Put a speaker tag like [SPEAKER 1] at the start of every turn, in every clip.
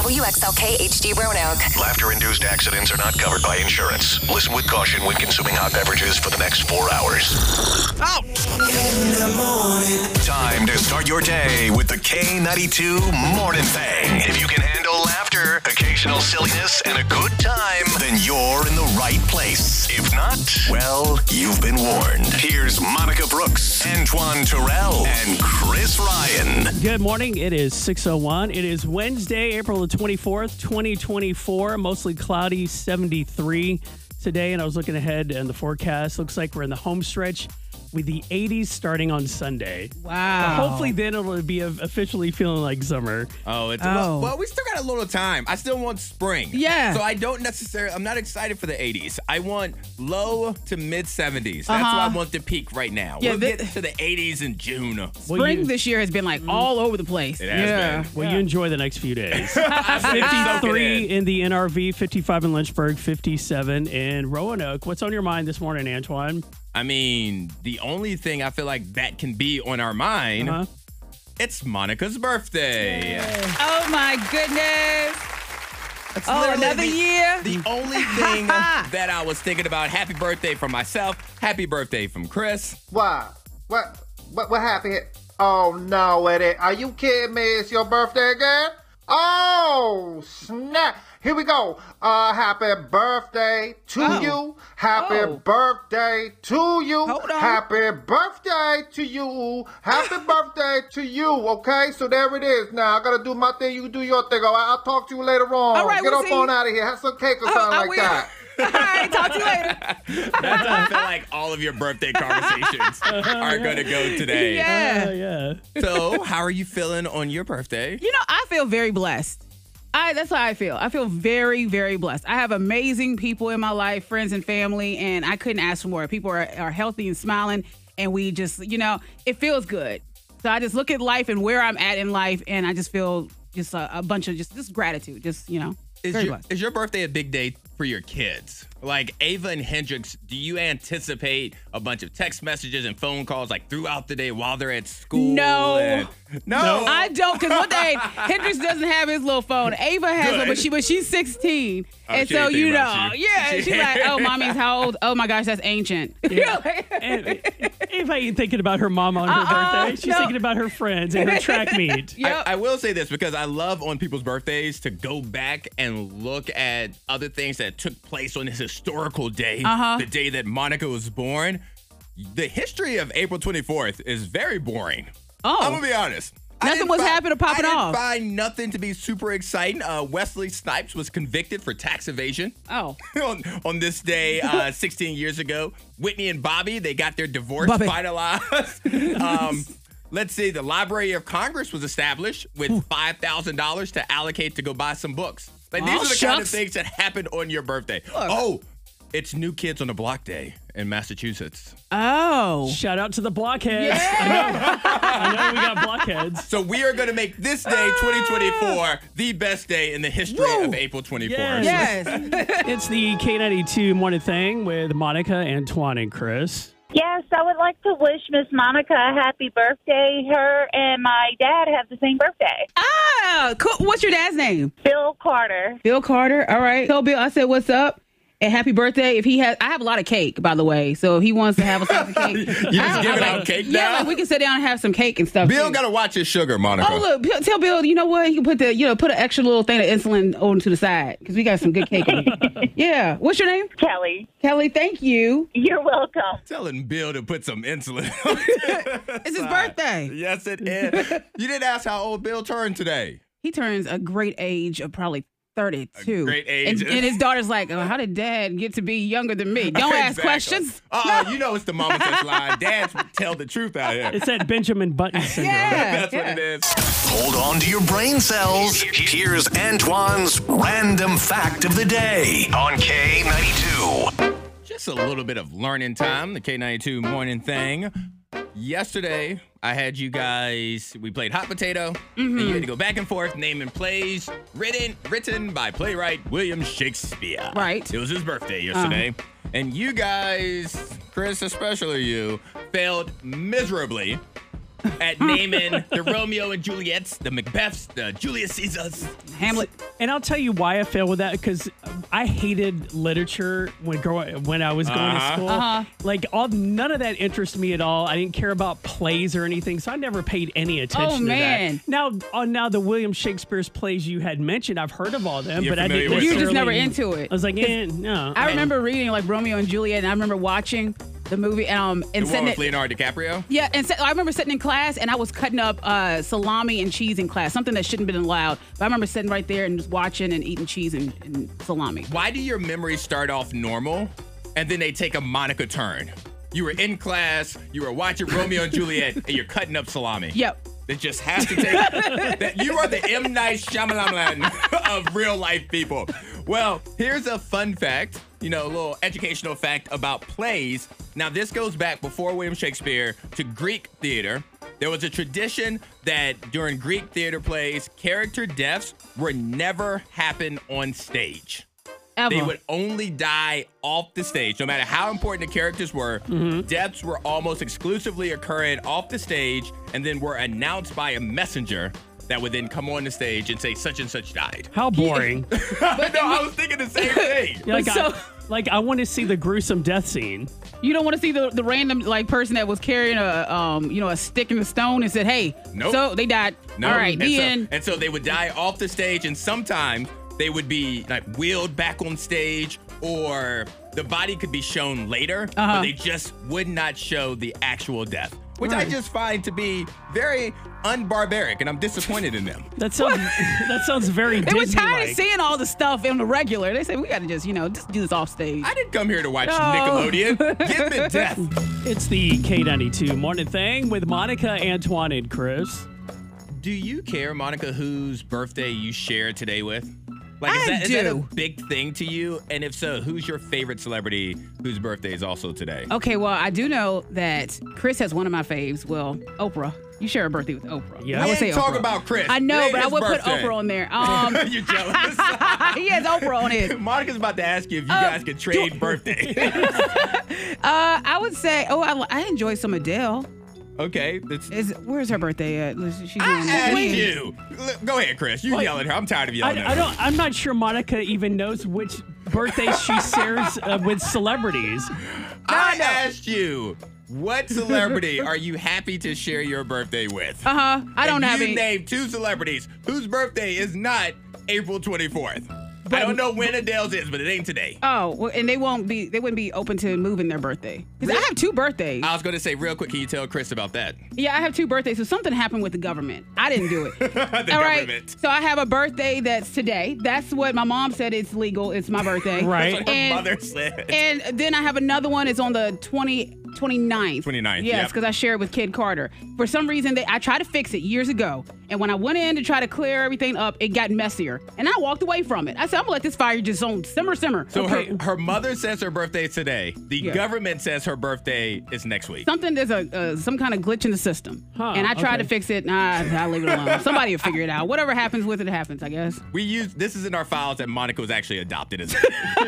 [SPEAKER 1] WXLK HD Roanoke.
[SPEAKER 2] Laughter-induced accidents are not covered by insurance. Listen with caution when consuming hot beverages for the next 4 hours.
[SPEAKER 3] Oh!
[SPEAKER 2] Time to start your day with the K92 Morning Thing. If you can handle laughter, occasional silliness, and a good time, then you're in the right place. If not, well, you've been warned. Here's Monica Brooks, Antoine Terrell, and Chris Ryan.
[SPEAKER 4] Good morning. It is 6:01. It is Wednesday, April the 24th, 2024. Mostly cloudy, 73 today. And I was looking ahead and the forecast looks like we're in the home stretch with the 80s starting on Sunday.
[SPEAKER 3] Wow.
[SPEAKER 4] So hopefully then it'll be officially feeling like summer.
[SPEAKER 3] Well, we still got a little time. I still want spring.
[SPEAKER 5] Yeah.
[SPEAKER 3] So I'm not excited for the 80s. I want low to mid 70s. That's what I want to peak right now.
[SPEAKER 5] Yeah,
[SPEAKER 3] we'll get to the 80s in June.
[SPEAKER 5] Spring this year has been like all over the place.
[SPEAKER 3] It has been.
[SPEAKER 4] Well, you enjoy the next few days.
[SPEAKER 3] Soak it
[SPEAKER 4] 53
[SPEAKER 3] in.
[SPEAKER 4] in the NRV, 55 in Lynchburg, 57 in Roanoke. What's on your mind this morning, Antoine?
[SPEAKER 3] I mean, the only thing I feel like that can be on our mind, it's Monica's birthday.
[SPEAKER 5] Oh my goodness.
[SPEAKER 3] That's
[SPEAKER 5] Oh,
[SPEAKER 3] literally
[SPEAKER 5] another year?
[SPEAKER 3] The only thing that I was thinking about, happy birthday from myself, happy birthday from Chris.
[SPEAKER 6] Why? What happened here? Oh, no, Eddie. Are you kidding me? It's your birthday again? Oh, snap. Here we go. Happy birthday to you. Happy birthday to you.
[SPEAKER 5] Hold on.
[SPEAKER 6] Happy birthday to you. Happy birthday to you. Okay, so there it is. Now, I got to do my thing. You do your thing. All right, I'll talk to you later on.
[SPEAKER 5] All right,
[SPEAKER 6] Get
[SPEAKER 5] we'll
[SPEAKER 6] up
[SPEAKER 5] see
[SPEAKER 6] on
[SPEAKER 5] you.
[SPEAKER 6] out of here. Have some cake or something
[SPEAKER 5] I
[SPEAKER 6] like
[SPEAKER 5] will.
[SPEAKER 6] that.
[SPEAKER 5] All right, talk to you later.
[SPEAKER 3] That's how I feel like all of your birthday conversations are going to go today.
[SPEAKER 5] Yeah.
[SPEAKER 4] Yeah.
[SPEAKER 3] So, how are you feeling on your birthday?
[SPEAKER 5] You know, I feel very blessed. That's how I feel. I feel very, very blessed. I have amazing people in my life, friends and family, and I couldn't ask for more. People are healthy and smiling, and we just, it feels good. So I just look at life and where I'm at in life, and I just feel just a bunch of just gratitude. Just, very blessed.
[SPEAKER 3] Is your birthday a big day for your kids? Like Ava and Hendrix, do you anticipate a bunch of text messages and phone calls like throughout the day while they're at school?
[SPEAKER 5] No.
[SPEAKER 3] No.
[SPEAKER 5] I don't, because one day Hendrix doesn't have his little phone. Ava has
[SPEAKER 3] Good.
[SPEAKER 5] one, but she's 16. And
[SPEAKER 3] she
[SPEAKER 5] so,
[SPEAKER 3] ain't thinking about you.
[SPEAKER 5] yeah, she's like, oh, mommy's how old? Oh my gosh, that's ancient.
[SPEAKER 4] And if I ain't thinking about her mom on her birthday, she's thinking about her friends and her track meet.
[SPEAKER 5] Yep.
[SPEAKER 3] I will say this because I love on people's birthdays to go back and look at other things that took place on this historical day, the day that Monica was born. The history of April 24th is very boring.
[SPEAKER 5] Oh.
[SPEAKER 3] I'm going to be honest.
[SPEAKER 5] Nothing was happening to pop it off.
[SPEAKER 3] I didn't find nothing to be super exciting. Wesley Snipes was convicted for tax evasion.
[SPEAKER 5] Oh.
[SPEAKER 3] on this day 16 years ago. Whitney and Bobby, they got their divorce finalized. Let's see, the Library of Congress was established with $5,000 to allocate to go buy some books. Like, these are the kind of things that happened on your birthday. Oh, it's New Kids on the Block Day in Massachusetts.
[SPEAKER 5] Oh.
[SPEAKER 4] Shout out to the blockheads.
[SPEAKER 5] Yeah.
[SPEAKER 4] I know we got blockheads.
[SPEAKER 3] So we are going to make this day, 2024, the best day in the history of April 24th.
[SPEAKER 4] Yes.
[SPEAKER 5] Yes.
[SPEAKER 4] It's the K92 Morning Thing with Monica, Antoine, and Chris.
[SPEAKER 7] Yes, I would like to wish Miss Monica a happy birthday. Her and my dad have the same birthday.
[SPEAKER 5] Ah, cool. What's your dad's name?
[SPEAKER 7] Bill Carter.
[SPEAKER 5] Bill Carter. All right. Tell Bill I said what's up. And happy birthday. I have a lot of cake, by the way. So if he wants to have a slice of cake.
[SPEAKER 3] You just giving out cake now?
[SPEAKER 5] Yeah, like we can sit down and have some cake and stuff.
[SPEAKER 3] Bill
[SPEAKER 5] too.
[SPEAKER 3] got to watch his sugar, Monica.
[SPEAKER 5] Oh, look, tell Bill, you know what? He can put put an extra little thing of insulin on to the side because we got some good cake on it. Yeah. What's your name?
[SPEAKER 7] Kelly.
[SPEAKER 5] Kelly, thank you.
[SPEAKER 7] You're welcome.
[SPEAKER 3] Telling Bill to put some insulin on
[SPEAKER 5] It's his birthday.
[SPEAKER 3] Yes, it is. You didn't ask how old Bill turned today.
[SPEAKER 5] He turns a great age of probably 32.
[SPEAKER 3] A great age.
[SPEAKER 5] And his daughter's like, oh, how did dad get to be younger than me? Don't ask questions.
[SPEAKER 3] You know it's the mama sex line. Dads tell the truth out here.
[SPEAKER 4] It's that Benjamin Button syndrome.
[SPEAKER 3] That's what it is.
[SPEAKER 2] Hold on to your brain cells. Here's Antoine's random fact of the day on K92.
[SPEAKER 3] Just a little bit of learning time, the K92 morning thing. Yesterday, I had you guys, we played Hot Potato, and you had to go back and forth naming plays written by playwright William Shakespeare.
[SPEAKER 5] Right.
[SPEAKER 3] It was his birthday yesterday. And you guys, Chris, especially you, failed miserably at naming the Romeo and Juliets, the Macbeths, the Julius Caesars.
[SPEAKER 5] Hamlet.
[SPEAKER 4] And I'll tell you why I failed with that, because I hated literature when I was going to school. Like, none of that interested me at all. I didn't care about plays or anything, so I never paid any attention to
[SPEAKER 5] man.
[SPEAKER 4] that. Now the William Shakespeare's plays you had mentioned, I've heard of all them,
[SPEAKER 3] You're
[SPEAKER 4] but I
[SPEAKER 3] familiar
[SPEAKER 4] didn't.
[SPEAKER 3] with
[SPEAKER 5] You were
[SPEAKER 3] them.
[SPEAKER 5] just never
[SPEAKER 4] necessarily-
[SPEAKER 5] into it.
[SPEAKER 4] I was like, no.
[SPEAKER 5] I remember reading like Romeo and Juliet, and I remember watching the movie and
[SPEAKER 3] The one
[SPEAKER 5] sitting
[SPEAKER 3] with
[SPEAKER 5] at,
[SPEAKER 3] Leonardo DiCaprio?
[SPEAKER 5] yeah, and I remember sitting in class and I was cutting up salami and cheese in class, something that shouldn't have been allowed. But I remember sitting right there and just watching and eating cheese and salami.
[SPEAKER 3] Why do your memories start off normal and then they take a Monica turn? You were in class, you were watching Romeo and Juliet, and you're cutting up salami.
[SPEAKER 5] Yep.
[SPEAKER 3] It just has to take. You are the M. Night Shyamalan of real life people. Well, here's a fun fact, a little educational fact about plays. Now, this goes back before William Shakespeare to Greek theater. There was a tradition that during Greek theater plays, character deaths were never happen on stage.
[SPEAKER 5] Ever.
[SPEAKER 3] They would only die off the stage. No matter how important the characters were, deaths were almost exclusively occurring off the stage and then were announced by a messenger that would then come on the stage and say such and such died.
[SPEAKER 4] How boring.
[SPEAKER 3] No, I was thinking the same thing.
[SPEAKER 4] I want to see the gruesome death scene.
[SPEAKER 5] You don't want to see the random person that was carrying a stick and a stone and said, "Hey,
[SPEAKER 3] Nope.
[SPEAKER 5] so they died."
[SPEAKER 3] No.
[SPEAKER 5] All right, the end.
[SPEAKER 3] And so they would die off the stage, and sometimes they would be wheeled back on stage, or the body could be shown later, but they just would not show the actual death, which I just find to be very unbarbaric, and I'm disappointed in them.
[SPEAKER 4] That sounds very
[SPEAKER 5] They were
[SPEAKER 4] Disney-like.
[SPEAKER 5] tired of seeing all the stuff in the regular. They said we got to just do this off stage.
[SPEAKER 3] I didn't come here to watch
[SPEAKER 5] No.
[SPEAKER 3] Nickelodeon. Give me death.
[SPEAKER 4] It's the K92 Morning Thing with Monica, Antoine, and Chris.
[SPEAKER 3] Do you care, Monica, whose birthday you share today with? Is that a
[SPEAKER 5] do.
[SPEAKER 3] big thing to you? And if so, who's your favorite celebrity whose birthday is also today?
[SPEAKER 5] Okay, well, I do know that Chris has one of my faves. Well, Oprah. You share a birthday with Oprah.
[SPEAKER 4] Yeah.
[SPEAKER 5] I
[SPEAKER 3] We
[SPEAKER 5] would say
[SPEAKER 3] didn't talk
[SPEAKER 5] Oprah.
[SPEAKER 3] about Chris.
[SPEAKER 5] I know,
[SPEAKER 3] It ain't
[SPEAKER 5] but I
[SPEAKER 3] his
[SPEAKER 5] would
[SPEAKER 3] birthday.
[SPEAKER 5] put Oprah on there.
[SPEAKER 3] You're jealous.
[SPEAKER 5] He has Oprah on his.
[SPEAKER 3] Monica's about to ask you if you guys could trade birthday.
[SPEAKER 5] I would say, I enjoy some Adele.
[SPEAKER 3] Okay.
[SPEAKER 5] Where's her birthday at? She's
[SPEAKER 3] I
[SPEAKER 5] doing
[SPEAKER 3] asked
[SPEAKER 5] Queen.
[SPEAKER 3] you. Go ahead, Chris. You yell at her. I'm tired of yelling at her.
[SPEAKER 4] I'm not sure Monica even knows which birthdays she shares with celebrities.
[SPEAKER 3] I asked you, what celebrity are you happy to share your birthday with?
[SPEAKER 5] I don't have
[SPEAKER 3] You
[SPEAKER 5] any.
[SPEAKER 3] name two celebrities whose birthday is not April 24th. I don't know when Adele's is, but it ain't today.
[SPEAKER 5] Oh, well, and they wouldn't be open to moving their birthday. Because I have two birthdays.
[SPEAKER 3] I was going to say real quick, can you tell Chris about that?
[SPEAKER 5] Yeah, I have two birthdays. So something happened with the government. I didn't do it.
[SPEAKER 3] The
[SPEAKER 5] All right.
[SPEAKER 3] government.
[SPEAKER 5] So I have a birthday that's today. That's what my mom said it's legal. It's my birthday.
[SPEAKER 4] Right.
[SPEAKER 3] That's what her mother said.
[SPEAKER 5] And then I have another one. It's on the 29th.
[SPEAKER 3] 29th,
[SPEAKER 5] Yes,
[SPEAKER 3] yep.
[SPEAKER 5] because I shared with Kid Carter. For some reason, I tried to fix it years ago. And when I went in to try to clear everything up, it got messier. And I walked away from it. I said, I'm going to let this fire just simmer.
[SPEAKER 3] So
[SPEAKER 5] Okay.
[SPEAKER 3] her mother says her birthday is today. The
[SPEAKER 5] Yeah.
[SPEAKER 3] government says her birthday is next week.
[SPEAKER 5] There's some kind of glitch in the system.
[SPEAKER 4] Huh,
[SPEAKER 5] and I tried
[SPEAKER 4] okay.
[SPEAKER 5] to fix it. I leave it alone. Somebody will figure it out. Whatever happens with it, happens, I guess.
[SPEAKER 3] This is in our files that Monica was actually adopted as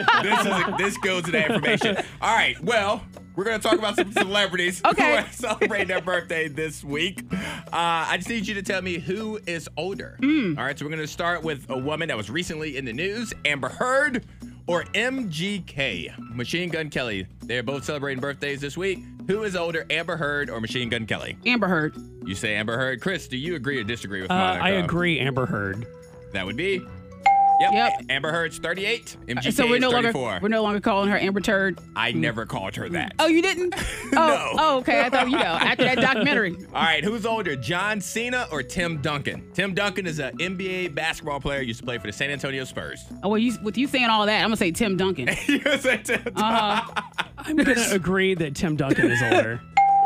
[SPEAKER 3] this goes to that information. All right, well, we're going to talk about some celebrities
[SPEAKER 5] Okay.
[SPEAKER 3] who are celebrating their birthday this week. I just need you to tell me who is older.
[SPEAKER 5] Mm.
[SPEAKER 3] All right, so we're going to start with a woman that was recently in the news, Amber Heard or MGK, Machine Gun Kelly. They're both celebrating birthdays this week. Who is older, Amber Heard or Machine Gun Kelly?
[SPEAKER 5] Amber Heard.
[SPEAKER 3] You say Amber Heard. Chris, do you agree or disagree with Monica?
[SPEAKER 4] I agree, Amber Heard.
[SPEAKER 3] That would be...
[SPEAKER 5] Yep.
[SPEAKER 3] Amber Heard's 38. MGK
[SPEAKER 5] So we're
[SPEAKER 3] is
[SPEAKER 5] no
[SPEAKER 3] 34.
[SPEAKER 5] longer calling her Amber Turd.
[SPEAKER 3] I never called her that.
[SPEAKER 5] Oh, you didn't?
[SPEAKER 3] No.
[SPEAKER 5] Oh, okay. I thought after that documentary.
[SPEAKER 3] All right, who's older, John Cena or Tim Duncan? Tim Duncan is an NBA basketball player. Used to play for the San Antonio Spurs.
[SPEAKER 5] Oh, well, with you saying all that, I'm gonna say Tim Duncan.
[SPEAKER 3] You say Tim
[SPEAKER 4] I'm going to agree that Tim Duncan is older.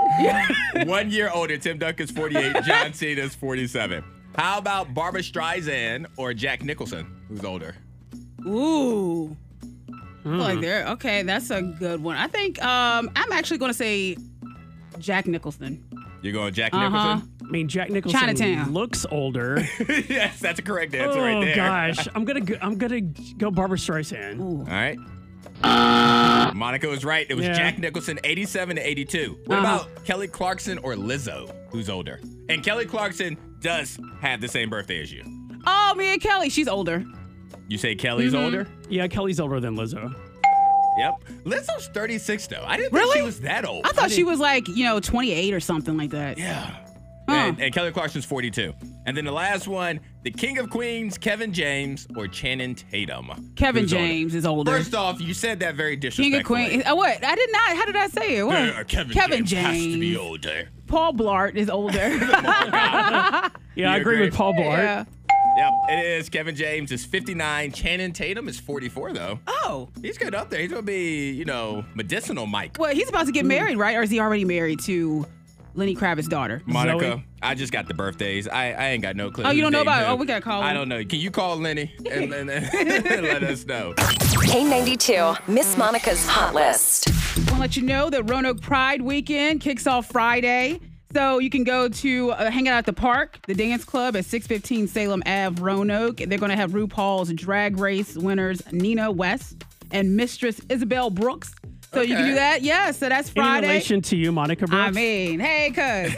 [SPEAKER 3] 1 year older. Tim Duncan's 48. John Cena's 47. How about Barbara Streisand or Jack Nicholson? Who's older?
[SPEAKER 5] Ooh. I feel like there. Okay, that's a good one. I think I'm actually gonna say Jack Nicholson.
[SPEAKER 3] You're going Jack
[SPEAKER 5] Uh-huh.
[SPEAKER 3] Nicholson?
[SPEAKER 4] I mean, Jack Nicholson
[SPEAKER 5] Chinatown.
[SPEAKER 4] looks older.
[SPEAKER 3] Yes, that's a correct answer
[SPEAKER 4] Oh
[SPEAKER 3] right there.
[SPEAKER 4] gosh, I'm gonna go Barbara Streisand.
[SPEAKER 3] All right. Monica was right. It was Jack Nicholson, 87 to 82. What about Kelly Clarkson or Lizzo, who's older? And Kelly Clarkson does have the same birthday as you.
[SPEAKER 5] Oh, me and Kelly. She's older.
[SPEAKER 3] You say Kelly's older?
[SPEAKER 4] Yeah, Kelly's older than Lizzo.
[SPEAKER 3] Yep. Lizzo's 36, though. I didn't think she was that old.
[SPEAKER 5] I thought she was like, 28 or something like that.
[SPEAKER 3] Yeah. And Kelly Clarkson's 42. And then the last one, the King of Queens, Kevin James or Channing Tatum.
[SPEAKER 5] Kevin James is older.
[SPEAKER 3] First off, you said that very disrespectfully.
[SPEAKER 5] King of Queens. What? I did not. How did I say it? What?
[SPEAKER 3] Kevin James has to be older.
[SPEAKER 5] Paul Blart is older.
[SPEAKER 4] Yeah, I agree with Paul Blart.
[SPEAKER 5] Yeah.
[SPEAKER 3] Yep, it is. Kevin James is 59. Channing Tatum is 44, though.
[SPEAKER 5] Oh.
[SPEAKER 3] He's good up there. He's going to be, medicinal Mike.
[SPEAKER 5] Well, he's about to get married, right? Or is he already married to Lenny Kravitz's daughter?
[SPEAKER 3] Monica,
[SPEAKER 4] Zoe?
[SPEAKER 3] I just got the birthdays. I ain't got no clue.
[SPEAKER 5] Oh, you don't know about it?
[SPEAKER 3] Who.
[SPEAKER 5] Oh, we got to call him.
[SPEAKER 3] I don't know. Can you call Lenny and let us know?
[SPEAKER 1] K92, Miss Monica's Hot List.
[SPEAKER 5] I want to let you know that Roanoke Pride Weekend kicks off Friday. So you can go to hang out at the park, the dance club at 615 Salem Ave, Roanoke. They're going to have RuPaul's Drag Race winners Nina West and Mistress Isabel Brooks. So you can do that. Yeah, so that's Friday.
[SPEAKER 4] In relation to you, Monica Brooks?
[SPEAKER 5] I mean, hey, cuz.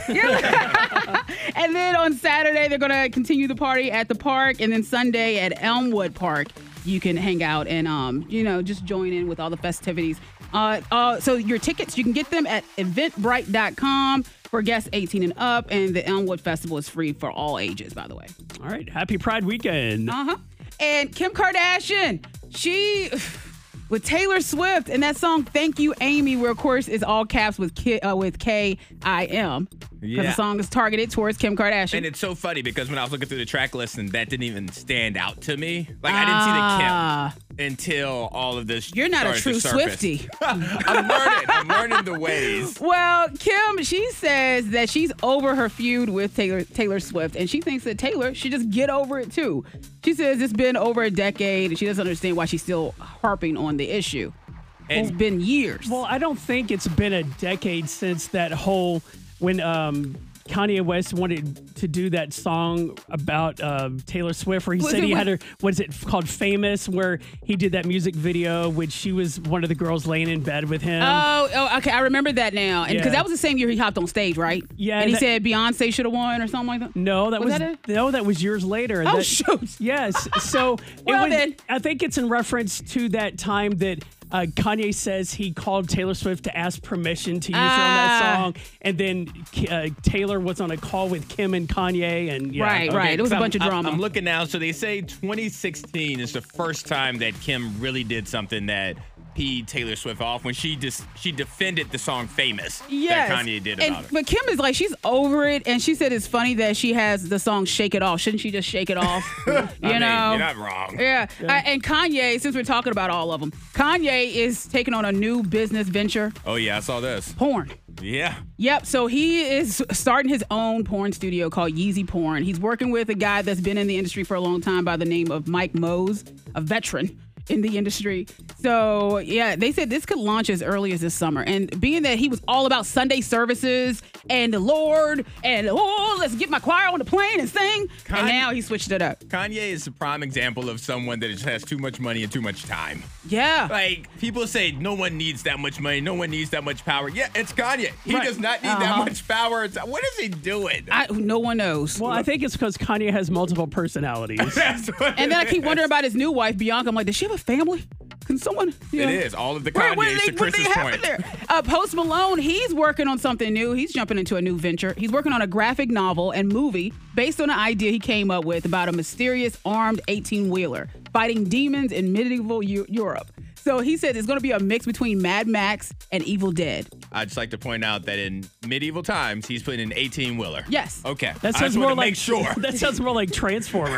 [SPEAKER 5] And then on Saturday, they're going to continue the party at the park. And then Sunday at Elmwood Park, you can hang out and, just join in with all the festivities. So your tickets, you can get them at eventbrite.com for guests 18 and up. And the Elmwood Festival is free for all ages, by the way.
[SPEAKER 4] All right. Happy Pride Weekend.
[SPEAKER 5] And Kim Kardashian, she... with Taylor Swift and that song "Thank You, Amy," where of course is all caps with K-I-M. Because the song is targeted towards Kim Kardashian.
[SPEAKER 3] And it's so funny because when I was looking through the track list, and that didn't even stand out to me. Like I didn't see the Kim until all of this.
[SPEAKER 5] You're not a true Swiftie.
[SPEAKER 3] I'm learning the ways.
[SPEAKER 5] Well, Kim, she says that she's over her feud with Taylor Swift, and she thinks that Taylor should just get over it too. She says it's been over a decade, and she doesn't understand why she's still harping on the issue. It's been years.
[SPEAKER 4] Well, I don't think it's been a decade since that whole when Kanye West wanted to do that song about Taylor Swift, where he said he had her, what is it called, Famous, where he did that music video, which she was one of the girls laying in bed with him.
[SPEAKER 5] Oh, okay. I remember that now. And because that was the same year he hopped on stage, right?
[SPEAKER 4] Yeah.
[SPEAKER 5] And he said Beyonce should have won or something like that?
[SPEAKER 4] No, that was
[SPEAKER 5] it?
[SPEAKER 4] No, that was years later.
[SPEAKER 5] Oh, shoot.
[SPEAKER 4] Yes. So
[SPEAKER 5] then.
[SPEAKER 4] I think it's in reference to that time that Kanye says he called Taylor Swift to ask permission to use her on that song, and then Taylor was on a call with Kim and Kanye, and
[SPEAKER 5] right. It was a bunch of drama.
[SPEAKER 3] I'm looking now, so they say 2016 is the first time that Kim really did something that peed Taylor Swift off when she defended the song "Famous" that Kanye did about it.
[SPEAKER 5] But Kim is like, she's over it, and she said it's funny that she has the song "Shake It Off." Shouldn't she just shake it off?
[SPEAKER 3] You're not wrong.
[SPEAKER 5] Yeah. And Kanye, since we're talking about all of them, Kanye is taking on a new business venture.
[SPEAKER 3] Oh yeah, I saw this.
[SPEAKER 5] Porn.
[SPEAKER 3] Yeah.
[SPEAKER 5] Yep. So he is starting his own porn studio called Yeezy Porn. He's working with a guy that's been in the industry for a long time by the name of Mike Mose, a veteran in the industry. So, yeah, they said this could launch as early as this summer. And being that he was all about Sunday services and the Lord and, let's get my choir on the plane and sing. And now he switched it up.
[SPEAKER 3] Kanye is a prime example of someone that just has too much money and too much time.
[SPEAKER 5] Yeah.
[SPEAKER 3] Like, people say no one needs that much money, no one needs that much power. Yeah, it's Kanye. He does not need that much power. What is he doing?
[SPEAKER 5] No one knows.
[SPEAKER 4] Well, I think it's because Kanye has multiple personalities.
[SPEAKER 5] And then I keep wondering about his new wife, Bianca. I'm like, does she have a family? Can someone?
[SPEAKER 3] It is. All of the Kanye's to Chris's point.
[SPEAKER 5] Post Malone, he's working on something new. He's jumping into a new venture. He's working on a graphic novel and movie based on an idea he came up with about a mysterious armed 18-wheeler fighting demons in medieval Europe. So he said it's going to be a mix between Mad Max and Evil Dead.
[SPEAKER 3] I'd just like to point out that in medieval times, he's putting an 18-wheeler.
[SPEAKER 5] Yes.
[SPEAKER 3] Okay.
[SPEAKER 4] That sounds more like That sounds more like Transformers.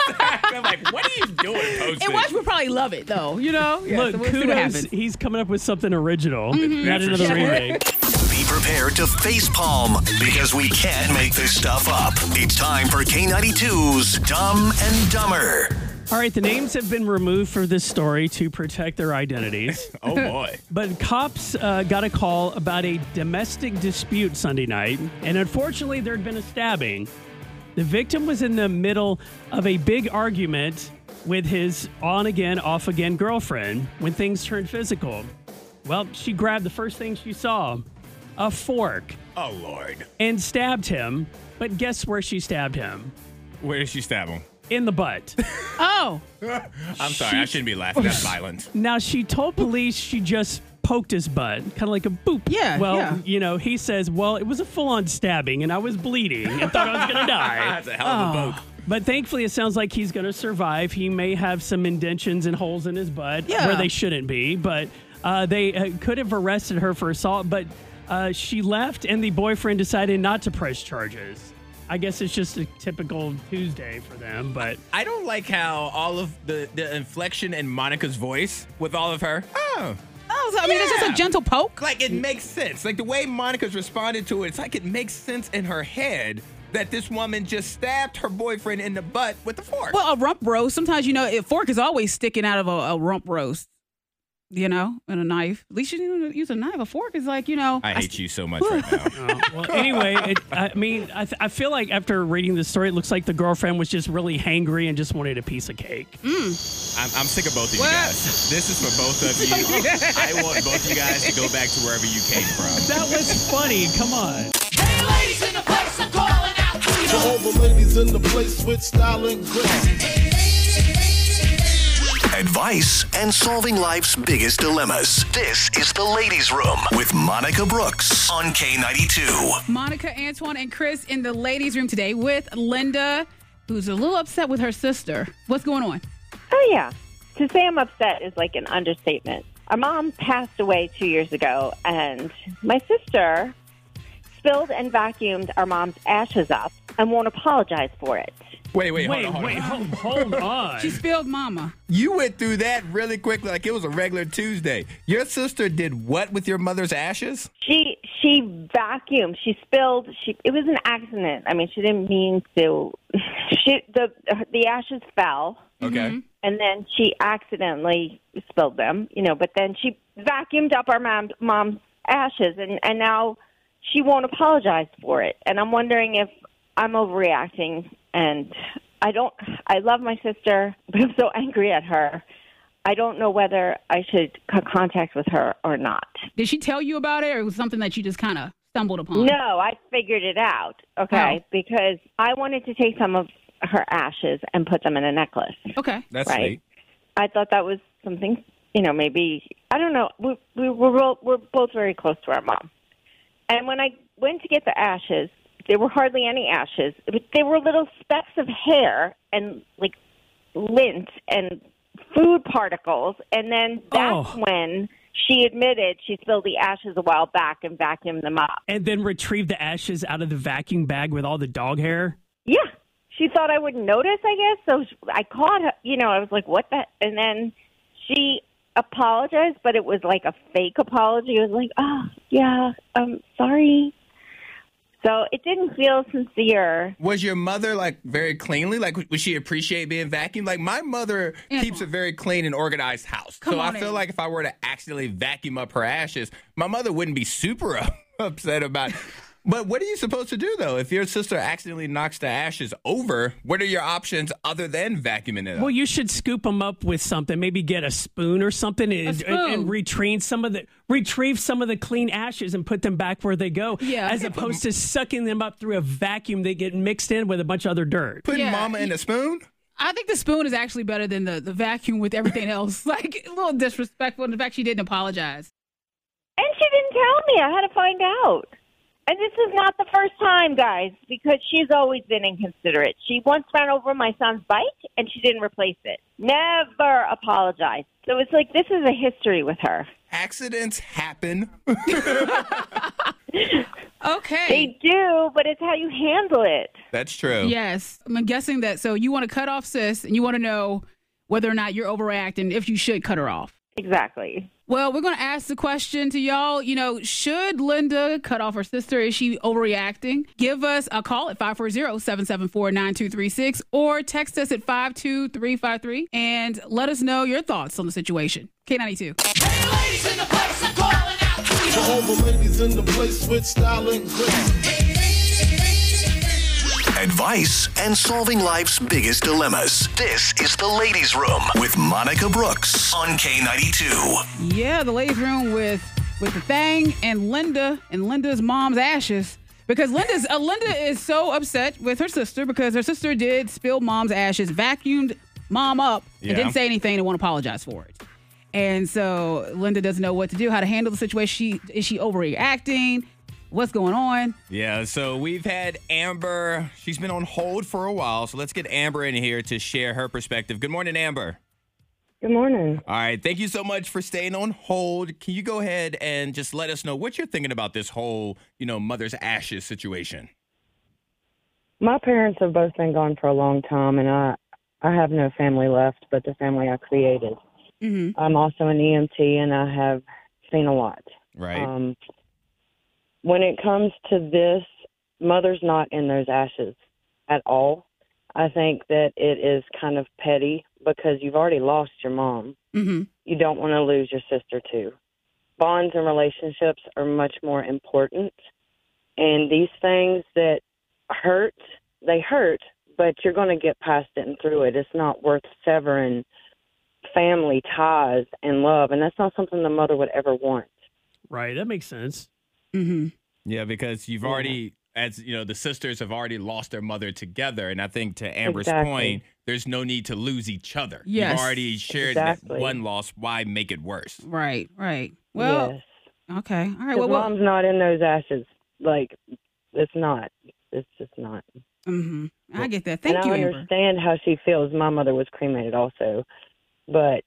[SPEAKER 3] I'm like, what are you doing, Posted?
[SPEAKER 5] And Watch would probably love it, though. You know? Yeah,
[SPEAKER 4] Look,
[SPEAKER 5] so we'll
[SPEAKER 4] kudos. He's coming up with something original. Not another remake.
[SPEAKER 2] Be prepared to facepalm because we can't make this stuff up. It's time for K92's Dumb and Dumber.
[SPEAKER 4] All right, the names have been removed for this story to protect their identities.
[SPEAKER 3] Oh, boy.
[SPEAKER 4] But cops got a call about a domestic dispute Sunday night, and unfortunately, there had been a stabbing. The victim was in the middle of a big argument with his on-again, off-again girlfriend when things turned physical. Well, she grabbed the first thing she saw, a fork,
[SPEAKER 3] Oh, Lord.
[SPEAKER 4] and stabbed him. But guess where she stabbed him?
[SPEAKER 3] Where did she stab him?
[SPEAKER 4] In the butt.
[SPEAKER 5] Oh,
[SPEAKER 3] I'm sorry. I shouldn't be laughing. That's violent.
[SPEAKER 4] Now, she told police she just poked his butt, kind of like a boop.
[SPEAKER 5] Yeah,
[SPEAKER 4] Well,
[SPEAKER 5] yeah.
[SPEAKER 4] you know, he says, well, it was a full-on stabbing, and I was bleeding and thought I was going to die.
[SPEAKER 3] That's a hell of a poke.
[SPEAKER 4] But thankfully, it sounds like he's going to survive. He may have some indentions and holes in his butt
[SPEAKER 5] Yeah.
[SPEAKER 4] where they shouldn't be, but they could have arrested her for assault, but she left, and the boyfriend decided not to press charges. I guess it's just a typical Tuesday for them, but
[SPEAKER 3] I don't like how all of the inflection in Monica's voice with all of her. Oh.
[SPEAKER 5] oh, so, I mean, it's just
[SPEAKER 3] Yeah.
[SPEAKER 5] a gentle poke.
[SPEAKER 3] Like, it makes sense. Like, the way Monica's responded to it, it's like it makes sense in her head that this woman just stabbed her boyfriend in the butt with a fork.
[SPEAKER 5] Well, a rump roast. Sometimes, you know, a fork is always sticking out of a rump roast. You know, and a knife. At least you didn't use a knife. A fork is like, you know.
[SPEAKER 3] I hate you so much right now.
[SPEAKER 4] well, anyway, I feel like after reading the story, it looks like the girlfriend was just really hangry and just wanted a piece of cake.
[SPEAKER 3] I'm sick of both of you guys. This is for both of you. I want both of you guys to go back to wherever you came from.
[SPEAKER 4] That was funny. Come on.
[SPEAKER 8] Hey, ladies in the place, I'm calling out to you.
[SPEAKER 9] To all the ladies in the place with style and grace.
[SPEAKER 2] Advice and solving life's biggest dilemmas. This is The Ladies' Room with Monica Brooks on K92.
[SPEAKER 5] Monica, Antoine, and Chris in the ladies' room today with Linda, who's a little upset with her sister. What's going on?
[SPEAKER 10] Oh, yeah. To say I'm upset is like an understatement. Our mom passed away 2 years ago, and my sister spilled and vacuumed our mom's ashes up and won't apologize for it.
[SPEAKER 3] Wait, hold
[SPEAKER 4] Wait,
[SPEAKER 3] on.
[SPEAKER 4] hold on.
[SPEAKER 5] She spilled mama.
[SPEAKER 3] You went through that really quickly like it was a regular Tuesday. Your sister did what with your mother's ashes?
[SPEAKER 10] She vacuumed. She spilled. It was an accident. I mean, she didn't mean to. The ashes fell.
[SPEAKER 3] Okay.
[SPEAKER 10] And then she accidentally spilled them, you know, but then she vacuumed up our mom's ashes, and now she won't apologize for it. And I'm wondering if I'm overreacting, and I love my sister, but I'm so angry at her. I don't know whether I should cut contact with her or not.
[SPEAKER 5] Did she tell you about it, or it was something that you just kind of stumbled upon?
[SPEAKER 10] No, I figured it out, okay, because I wanted to take some of her ashes and put them in a necklace.
[SPEAKER 5] Okay.
[SPEAKER 3] That's
[SPEAKER 10] Right.
[SPEAKER 3] sweet.
[SPEAKER 10] I thought that was something, you know, maybe, I don't know. We're both very close to our mom. And when I went to get the ashes, there were hardly any ashes. There were little specks of hair and, like, lint and food particles. And then that's when she admitted she spilled the ashes a while back and vacuumed them up.
[SPEAKER 4] And then retrieve the ashes out of the vacuum bag with all the dog hair?
[SPEAKER 10] Yeah. She thought I wouldn't notice, I guess. So I caught her, you know, I was like, what the? And then she apologized, but it was like a fake apology. It was like, oh, yeah, sorry. So it didn't feel sincere.
[SPEAKER 3] Was your mother, like, very cleanly? Like, would she appreciate being vacuumed? Like, my mother keeps a very clean and organized house. So I feel like if I were to accidentally vacuum up her ashes, my mother wouldn't be super upset about it. But what are you supposed to do, though? If your sister accidentally knocks the ashes over, what are your options other than vacuuming it up?
[SPEAKER 4] Well, you should scoop them up with something. Maybe get a spoon or something and retrieve some of the clean ashes and put them back where they go.
[SPEAKER 5] Yeah.
[SPEAKER 4] As opposed to sucking them up through a vacuum, they get mixed in with a bunch of other dirt.
[SPEAKER 3] Putting mama in a spoon?
[SPEAKER 5] I think the spoon is actually better than the vacuum with everything else. Like, a little disrespectful in the fact she didn't apologize.
[SPEAKER 10] And she didn't tell me. I had to find out. And this is not the first time, guys, because she's always been inconsiderate. She once ran over my son's bike, and she didn't replace it. Never apologized. So it's like this is a history with her.
[SPEAKER 3] Accidents happen.
[SPEAKER 5] Okay.
[SPEAKER 10] They do, but it's how you handle it.
[SPEAKER 3] That's true.
[SPEAKER 5] Yes. I'm guessing that. So you want to cut off sis, and you want to know whether or not you're overreacting, if you should cut her off.
[SPEAKER 10] Exactly.
[SPEAKER 5] Well, we're going to ask the question to y'all. You know, should Linda cut off her sister? Is she overreacting? Give us a call at 540-774-9236 or text us at 52353 and let us know your thoughts on the situation. K92.
[SPEAKER 8] Hey, ladies in the place, I'm calling out to you.
[SPEAKER 9] To all the ladies in the place with style and grace.
[SPEAKER 2] advice, and solving life's biggest dilemmas. This is The Ladies' Room with Monica Brooks on K92.
[SPEAKER 5] Yeah, the ladies' room with the thing and Linda's mom's ashes. Because Linda is so upset with her sister because her sister did spill mom's ashes, vacuumed mom up, and didn't say anything and won't apologize for it. And so Linda doesn't know what to do, how to handle the situation. Is she overreacting? What's going on?
[SPEAKER 3] Yeah, so we've had Amber. She's been on hold for a while, so let's get Amber in here to share her perspective. Good morning, Amber.
[SPEAKER 11] Good morning.
[SPEAKER 3] All right, thank you so much for staying on hold. Can you go ahead and just let us know what you're thinking about this whole, mother's ashes situation?
[SPEAKER 11] My parents have both been gone for a long time, and I have no family left but the family I created.
[SPEAKER 5] Mm-hmm.
[SPEAKER 11] I'm also an EMT, and I have seen a lot.
[SPEAKER 3] Right.
[SPEAKER 11] When it comes to this, mother's not in those ashes at all. I think that it is kind of petty because you've already lost your mom.
[SPEAKER 5] Mm-hmm.
[SPEAKER 11] You don't want to lose your sister, too. Bonds and relationships are much more important. And these things that hurt, they hurt, but you're going to get past it and through it. It's not worth severing family ties and love. And that's not something the mother would ever want.
[SPEAKER 4] Right. That makes sense.
[SPEAKER 5] Mm-hmm.
[SPEAKER 3] Yeah, because you've already, the sisters have already lost their mother together. And I think to Amber's point, there's no need to lose each other.
[SPEAKER 5] Yes.
[SPEAKER 3] You've already shared that one loss. Why make it worse?
[SPEAKER 5] Right. Well,
[SPEAKER 11] yes.
[SPEAKER 5] Okay. All right.
[SPEAKER 11] Well, mom's not in those ashes. Like, it's not. It's just not.
[SPEAKER 5] Mm-hmm. I get that. Thank you,
[SPEAKER 11] I
[SPEAKER 5] Amber.
[SPEAKER 11] understand how she feels. My mother was cremated also. But,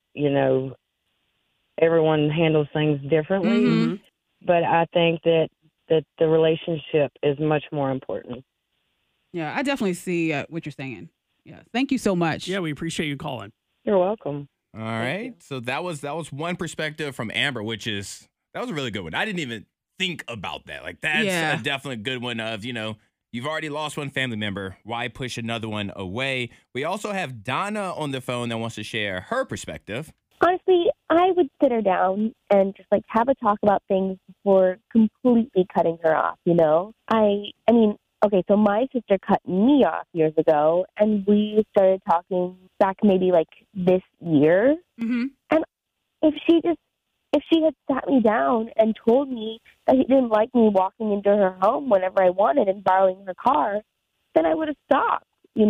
[SPEAKER 11] everyone handles things differently.
[SPEAKER 5] Mm-hmm.
[SPEAKER 11] But I think that the relationship is much more important.
[SPEAKER 5] Yeah, I definitely see what you're saying. Yeah. Thank you so much.
[SPEAKER 4] Yeah, we appreciate you calling.
[SPEAKER 11] You're welcome.
[SPEAKER 3] All right. So that was one perspective from Amber, that was a really good one. I didn't even think about that. Like, that's a definitely good one of, you've already lost one family member. Why push another one away? We also have Donna on the phone that wants to share her perspective.
[SPEAKER 12] Honestly, I would sit her down and just have a talk about things before completely cutting her off, I mean, okay, so my sister cut me off years ago, and we started talking back maybe this year.
[SPEAKER 5] Mm-hmm.
[SPEAKER 12] And if she had sat me down and told me that she didn't like me walking into her home whenever I wanted and borrowing her car, then I would have stopped.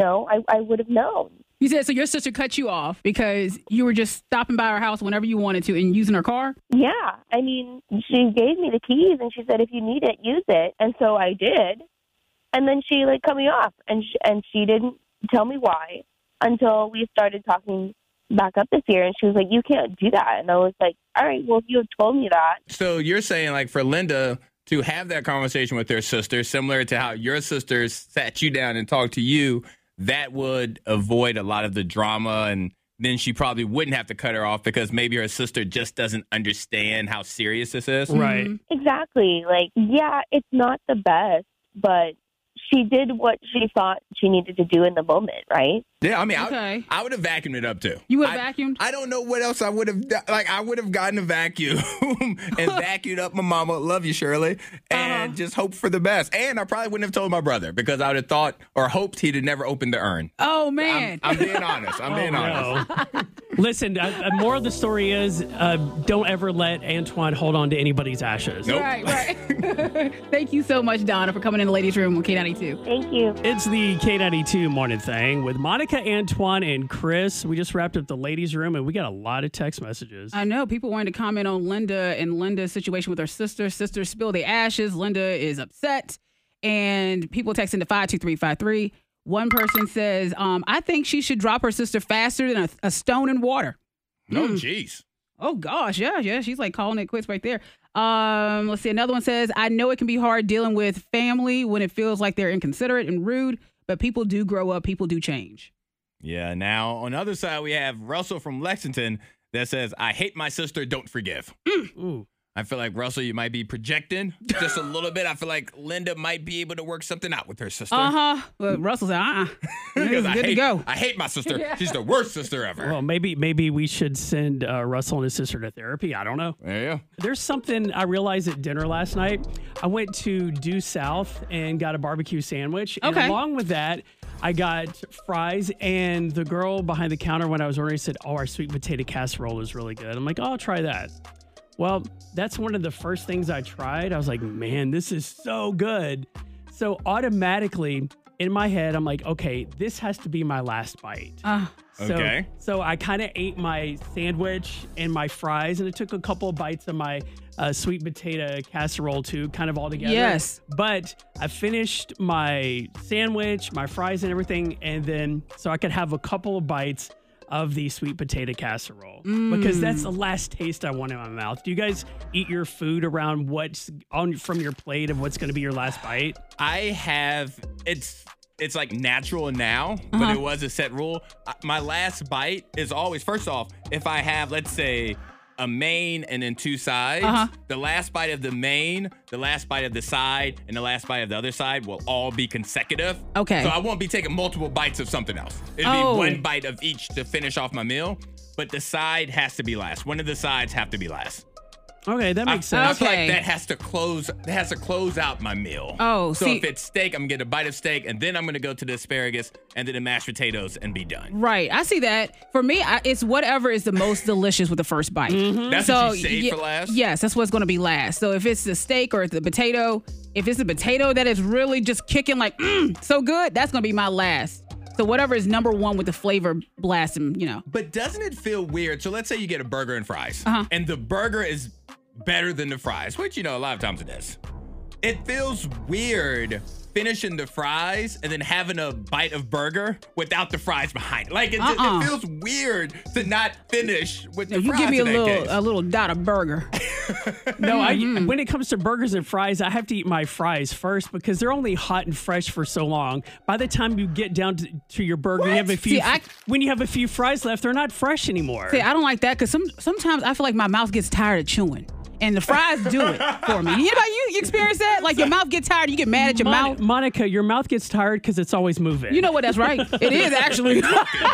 [SPEAKER 12] I would have known.
[SPEAKER 5] You said so your sister cut you off because you were just stopping by her house whenever you wanted to and using her car?
[SPEAKER 12] Yeah. I mean, she gave me the keys and she said, if you need it, use it. And so I did. And then she cut me off and she didn't tell me why until we started talking back up this year. And she was like, you can't do that. And I was like, all right, well, if you had told me that.
[SPEAKER 3] So you're saying for Linda to have that conversation with her sister, similar to how your sisters sat you down and talked to you, that would avoid a lot of the drama, and then she probably wouldn't have to cut her off because maybe her sister just doesn't understand how serious this is.
[SPEAKER 4] Right.
[SPEAKER 12] Exactly. Yeah, it's not the best, but she did what she thought she needed to do in the moment, right?
[SPEAKER 3] Yeah, I mean,
[SPEAKER 5] Okay.
[SPEAKER 3] I would have vacuumed it up too.
[SPEAKER 5] You would have vacuumed?
[SPEAKER 3] I don't know what else I would have done. I would have gotten a vacuum and vacuumed up my mama. Love you, Shirley. And just hope for the best. And I probably wouldn't have told my brother because I would have thought or hoped he'd have never opened the urn.
[SPEAKER 5] Oh, man.
[SPEAKER 3] I'm being honest. I'm being honest.
[SPEAKER 4] Listen, more of the story is don't ever let Antoine hold on to anybody's ashes.
[SPEAKER 3] Nope.
[SPEAKER 5] Right. Thank you so much, Donna, for coming in the ladies' room on K92.
[SPEAKER 12] Thank you.
[SPEAKER 4] It's the K92 Morning Thing with Monica, Antoine, and Chris. We just wrapped up the ladies' room, and we got a lot of text messages.
[SPEAKER 5] I know. People wanted to comment on Linda and Linda's situation with her sister. Sister spilled the ashes. Linda is upset. And people texting to 52353. One person says, I think she should drop her sister faster than a stone in water.
[SPEAKER 3] Oh, jeez.
[SPEAKER 5] Oh, gosh. Yeah. She's calling it quits right there. Let's see. Another one says, I know it can be hard dealing with family when it feels like they're inconsiderate and rude, but people do grow up. People do change.
[SPEAKER 3] Yeah. Now, on the other side, we have Russell from Lexington that says, I hate my sister, don't forgive.
[SPEAKER 4] Ooh.
[SPEAKER 3] I feel like, Russell, you might be projecting just a little bit. I feel like Linda might be able to work something out with her sister.
[SPEAKER 5] Well, Russell said, It's good to go.
[SPEAKER 3] I hate my sister. She's the worst sister ever.
[SPEAKER 4] Well, maybe we should send Russell and his sister to therapy. I don't know.
[SPEAKER 3] Yeah.
[SPEAKER 4] There's something I realized at dinner last night. I went to Due South and got a barbecue sandwich. And
[SPEAKER 5] Okay.
[SPEAKER 4] along with that, I got fries, and the girl behind the counter when I was ordering said, "Oh, our sweet potato casserole is really good." I'm like, "Oh, I'll try that." Well, that's one of the first things I tried. I was like, man, this is so good. So automatically in my head, I'm like, okay, this has to be my last bite.
[SPEAKER 3] Okay.
[SPEAKER 4] So I kind of ate my sandwich and my fries, and it took a couple of bites of my sweet potato casserole too, kind of all together.
[SPEAKER 5] Yes.
[SPEAKER 4] But I finished my sandwich, my fries and everything, and then so I could have a couple of bites of the sweet potato casserole because that's the last taste I want in my mouth. Do you guys eat your food around what's on from your plate of what's going to be your last bite?
[SPEAKER 3] I have, it's like natural now, but it was a set rule. My last bite is always, first off, if I have, let's say, a main and then two sides, the last bite of the main, the last bite of the side, and the last bite of the other side will all be consecutive.
[SPEAKER 5] Okay.
[SPEAKER 3] So I won't be taking multiple bites of something else. It'll be one bite of each to finish off my meal, but the side has to be last. One of the sides have to be last.
[SPEAKER 4] Okay, that makes sense.
[SPEAKER 3] I feel like that has to close out my meal.
[SPEAKER 5] Oh,
[SPEAKER 3] so
[SPEAKER 5] see-
[SPEAKER 3] if it's steak, I'm gonna get a bite of steak, and then I'm gonna go to the asparagus and then the mashed potatoes and be done.
[SPEAKER 5] Right. I see that. For me, it's whatever is the most delicious with the first bite.
[SPEAKER 3] That's what you save for last?
[SPEAKER 5] Yes, that's what's going to be last. So if it's the steak or the potato, if it's the potato that is really just kicking like, so good, that's going to be my last. So whatever is number one with the flavor blasting,
[SPEAKER 3] But doesn't it feel weird? So let's say you get a burger and fries, and the burger is better than the fries, which, a lot of times it is. It feels weird finishing the fries and then having a bite of burger without the fries behind it. Like, it feels weird to not finish with the
[SPEAKER 5] You
[SPEAKER 3] fries
[SPEAKER 5] give me
[SPEAKER 3] in that case.
[SPEAKER 5] a little dot of burger.
[SPEAKER 4] No, when it comes to burgers and fries, I have to eat my fries first because they're only hot and fresh for so long. By the time you get down to your burger, you have a few. When you have a few fries left, they're not fresh anymore.
[SPEAKER 5] See, I don't like that because sometimes I feel like my mouth gets tired of chewing. And the fries do it for me. You experience that? Like your mouth gets tired, you get mad at your mouth?
[SPEAKER 4] Monica, your mouth gets tired because it's always moving.
[SPEAKER 5] You know what? That's right. It is actually.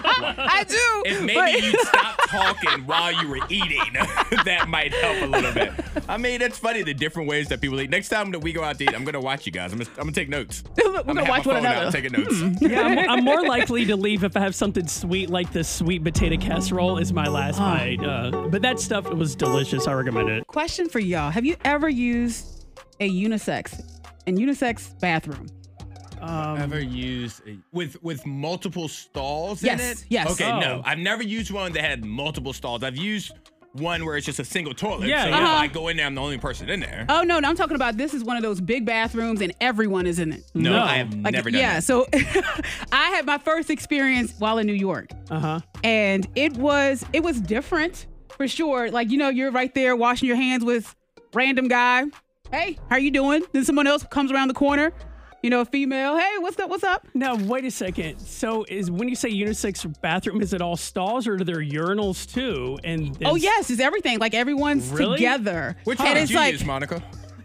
[SPEAKER 5] I do.
[SPEAKER 3] If maybe you stopped talking while you were eating, that might help a little bit. I mean, it's funny the different ways that people eat. Next time that we go out to eat, I'm going to watch you guys. I'm going to take notes.
[SPEAKER 5] We're going to watch one another.
[SPEAKER 3] Taking notes.
[SPEAKER 4] Yeah, I'm more likely to leave if I have something sweet like the sweet potato casserole is my last bite. But that stuff, it was delicious. I recommend it.
[SPEAKER 5] Question for y'all. Have you ever used a unisex bathroom?
[SPEAKER 3] Ever used with multiple stalls in it?
[SPEAKER 5] Yes.
[SPEAKER 3] Okay, no. I've never used one that had multiple stalls. I've used one where it's just a single toilet.
[SPEAKER 4] Yeah,
[SPEAKER 3] so
[SPEAKER 4] yeah.
[SPEAKER 3] if I go in there, I'm the only person in there.
[SPEAKER 5] Oh, no, I'm talking about this is one of those big bathrooms and everyone is in it.
[SPEAKER 3] No, I have never done that.
[SPEAKER 5] So I had my first experience while in New York. And it was different for sure. Like, you're right there washing your hands with random guy. Hey, how you doing? Then someone else comes around the corner. A female. Hey, what's up?
[SPEAKER 4] Now, wait a second. So when you say unisex bathroom, is it all stalls or are there urinals too?
[SPEAKER 5] Oh, yes. It's everything. Like everyone's together.
[SPEAKER 3] Which one did you use, Monica?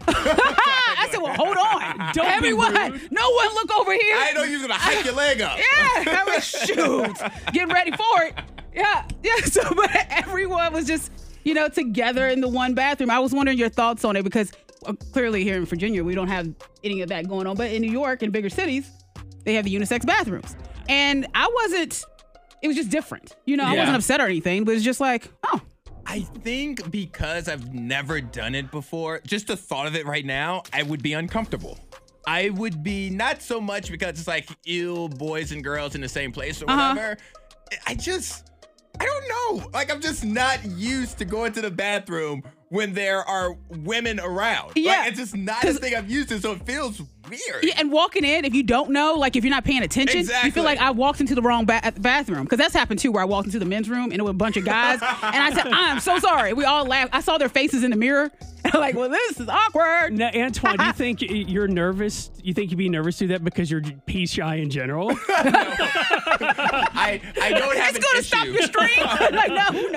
[SPEAKER 5] I said, well, hold on.
[SPEAKER 4] Don't
[SPEAKER 5] everyone,
[SPEAKER 4] be rude.
[SPEAKER 5] no one look over here.
[SPEAKER 3] I know you're going to hike your leg up.
[SPEAKER 5] Yeah, I was shoot. Get ready for it. Yeah. So, but everyone was just, together in the one bathroom. I was wondering your thoughts on it because clearly here in Virginia, we don't have any of that going on. But in New York and bigger cities, they have the unisex bathrooms. And it was just different. I wasn't upset or anything, but it's just like, oh.
[SPEAKER 3] I think because I've never done it before, just the thought of it right now, I would be uncomfortable. I would be not so much because it's like, ew, boys and girls in the same place or whatever. I don't know. Like, I'm just not used to going to the bathroom when there are women around.
[SPEAKER 5] Yeah.
[SPEAKER 3] Like, it's just not a thing I'm used to, so it feels weird.
[SPEAKER 5] Yeah, and walking in, if you don't know, like if you're not paying attention, you feel like I walked into the wrong bathroom. Because that's happened too, where I walked into the men's room and it was a bunch of guys. And I said, I'm so sorry. We all laughed. I saw their faces in the mirror. And I'm like, well, this is awkward.
[SPEAKER 4] Now, Antoine, do you think you're nervous? You think you'd be nervous to do that because you're pee shy in general?
[SPEAKER 3] I don't have
[SPEAKER 5] it's going to stop your stream. Like, no.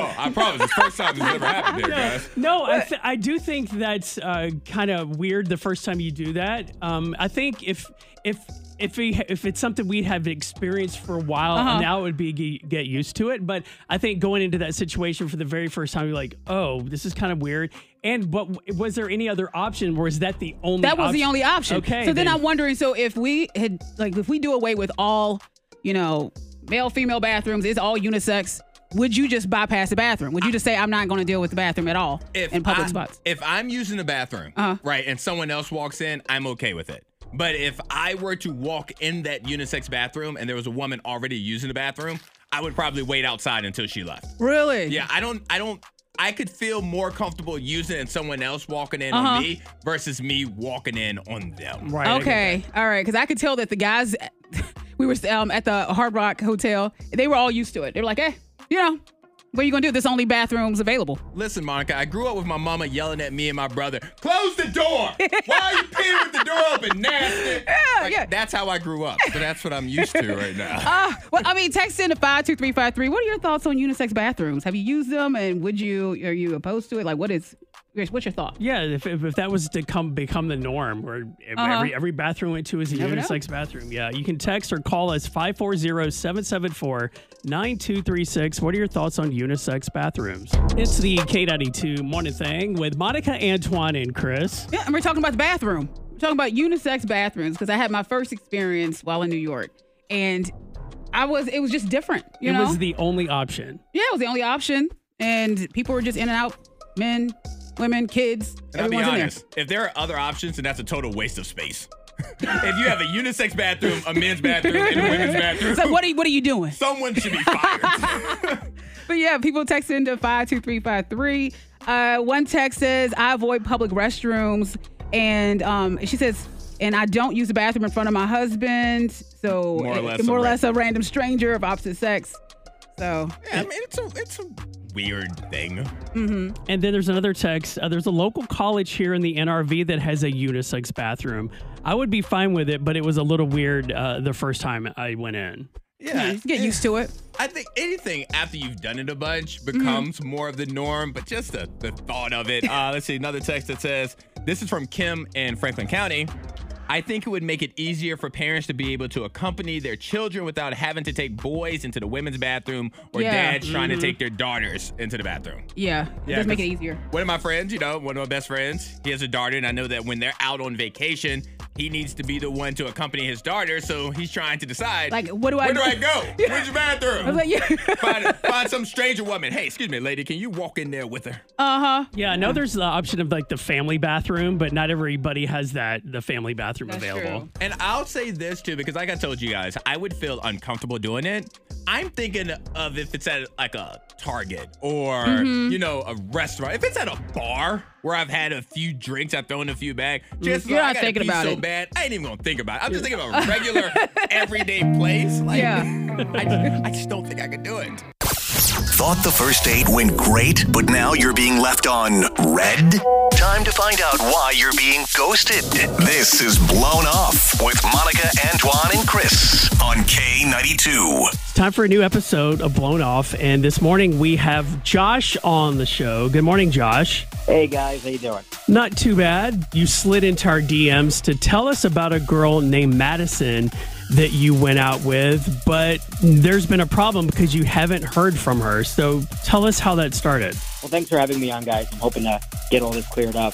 [SPEAKER 3] No, I promise. It's the first time this ever happened there, guys.
[SPEAKER 4] No, I do think that's kind of weird the first time you do that. I think if it's something we have experienced for a while, now it would be get used to it. But I think going into that situation for the very first time, you're like, oh, this is kind of weird. But was there any other option, or is that the only
[SPEAKER 5] That was the only option.
[SPEAKER 4] Okay.
[SPEAKER 5] So then I'm wondering, so if we do away with all, male, female bathrooms, it's all unisex, would you just bypass the bathroom? Would you just say, I'm not going to deal with the bathroom at all in public spots?
[SPEAKER 3] If I'm using the bathroom, right, and someone else walks in, I'm okay with it. But if I were to walk in that unisex bathroom and there was a woman already using the bathroom, I would probably wait outside until she left.
[SPEAKER 5] Really?
[SPEAKER 3] Yeah, I could feel more comfortable using it and someone else walking in on me versus me walking in on them.
[SPEAKER 4] Right.
[SPEAKER 5] Okay. All right. Because I could tell that the guys, we were at the Hard Rock Hotel, they were all used to it. They were like, hey, what are you going to do? There's only bathrooms available.
[SPEAKER 3] Listen, Monica, I grew up with my mama yelling at me and my brother, close the door. Why are you peeing with the door open? Nasty. Yeah. That's how I grew up. So that's what I'm used to right now.
[SPEAKER 5] Text in to 52353. What are your thoughts on unisex bathrooms? Have you used them, and are you opposed to it? Like, what's your thought?
[SPEAKER 4] Yeah, if that was to become the norm, where every bathroom went to is a unisex bathroom. Yeah, you can text or call us 540-774-9236. What are your thoughts on unisex bathrooms? It's the K92 Morning Thing with Monica, Antoine, and Chris.
[SPEAKER 5] Yeah, and we're talking about the bathroom. We're talking about unisex bathrooms because I had my first experience while in New York, and it was just different. It
[SPEAKER 4] was the only option.
[SPEAKER 5] Yeah, it was the only option, and people were just in and out, men, women, kids.
[SPEAKER 3] And I'll be
[SPEAKER 5] everyone's
[SPEAKER 3] honest, if there are other options, then that's a total waste of space. If you have a unisex bathroom, a men's bathroom, and a women's bathroom.
[SPEAKER 5] So what are you doing?
[SPEAKER 3] Someone should be fired.
[SPEAKER 5] But yeah, people text into 52353. One text says, I avoid public restrooms. And she says, and I don't use the bathroom in front of my husband. So more or less a random stranger of opposite sex. So
[SPEAKER 3] yeah, I mean, it's a weird thing.
[SPEAKER 5] Mm-hmm.
[SPEAKER 4] And then there's another text. There's a local college here in the NRV that has a unisex bathroom. I would be fine with it, but it was a little weird the first time I went in.
[SPEAKER 3] Yeah,
[SPEAKER 5] get used to it.
[SPEAKER 3] I think anything after you've done it a bunch becomes more of the norm, but just the thought of it. Let's see, another text that says, this is from Kim in Franklin County. I think it would make it easier for parents to be able to accompany their children without having to take boys into the women's bathroom or dads trying to take their daughters into the bathroom.
[SPEAKER 5] Yeah, it does make it easier.
[SPEAKER 3] One of my friends, one of my best friends, he has a daughter, and I know that when they're out on vacation, he needs to be the one to accompany his daughter, so he's trying to decide,
[SPEAKER 5] like, where do I
[SPEAKER 3] go? Where's your bathroom?
[SPEAKER 5] I was like,
[SPEAKER 3] find some stranger woman. Hey, excuse me, lady, can you walk in there with her?
[SPEAKER 4] Yeah, I know there's the option of like the family bathroom, but not everybody has the family bathroom available.
[SPEAKER 5] True.
[SPEAKER 3] And I'll say this too, because like I told you guys, I would feel uncomfortable doing it. I'm thinking of if it's at like a Target or, a restaurant. If it's at a bar where I've had a few drinks, I've thrown a few back, just
[SPEAKER 5] you're
[SPEAKER 3] I
[SPEAKER 5] not thinking about
[SPEAKER 3] so
[SPEAKER 5] it.
[SPEAKER 3] bad, I ain't even gonna think about it. I'm just thinking of a regular, everyday place. Like, I just don't think I could do it.
[SPEAKER 2] Thought the first date went great, but now you're being left on red? Time to find out why you're being ghosted. This is Blown Off with Monica, Antoine, and Chris on K92.
[SPEAKER 4] Time for a new episode of Blown Off, and this morning we have Josh on the show. Good morning, Josh.
[SPEAKER 13] Hey, guys. How you doing?
[SPEAKER 4] Not too bad. You slid into our DMs to tell us about a girl named Madison that you went out with, but there's been a problem because you haven't heard from her. So tell us how that started.
[SPEAKER 13] Well, thanks for having me on, guys. I'm hoping to get all this cleared up.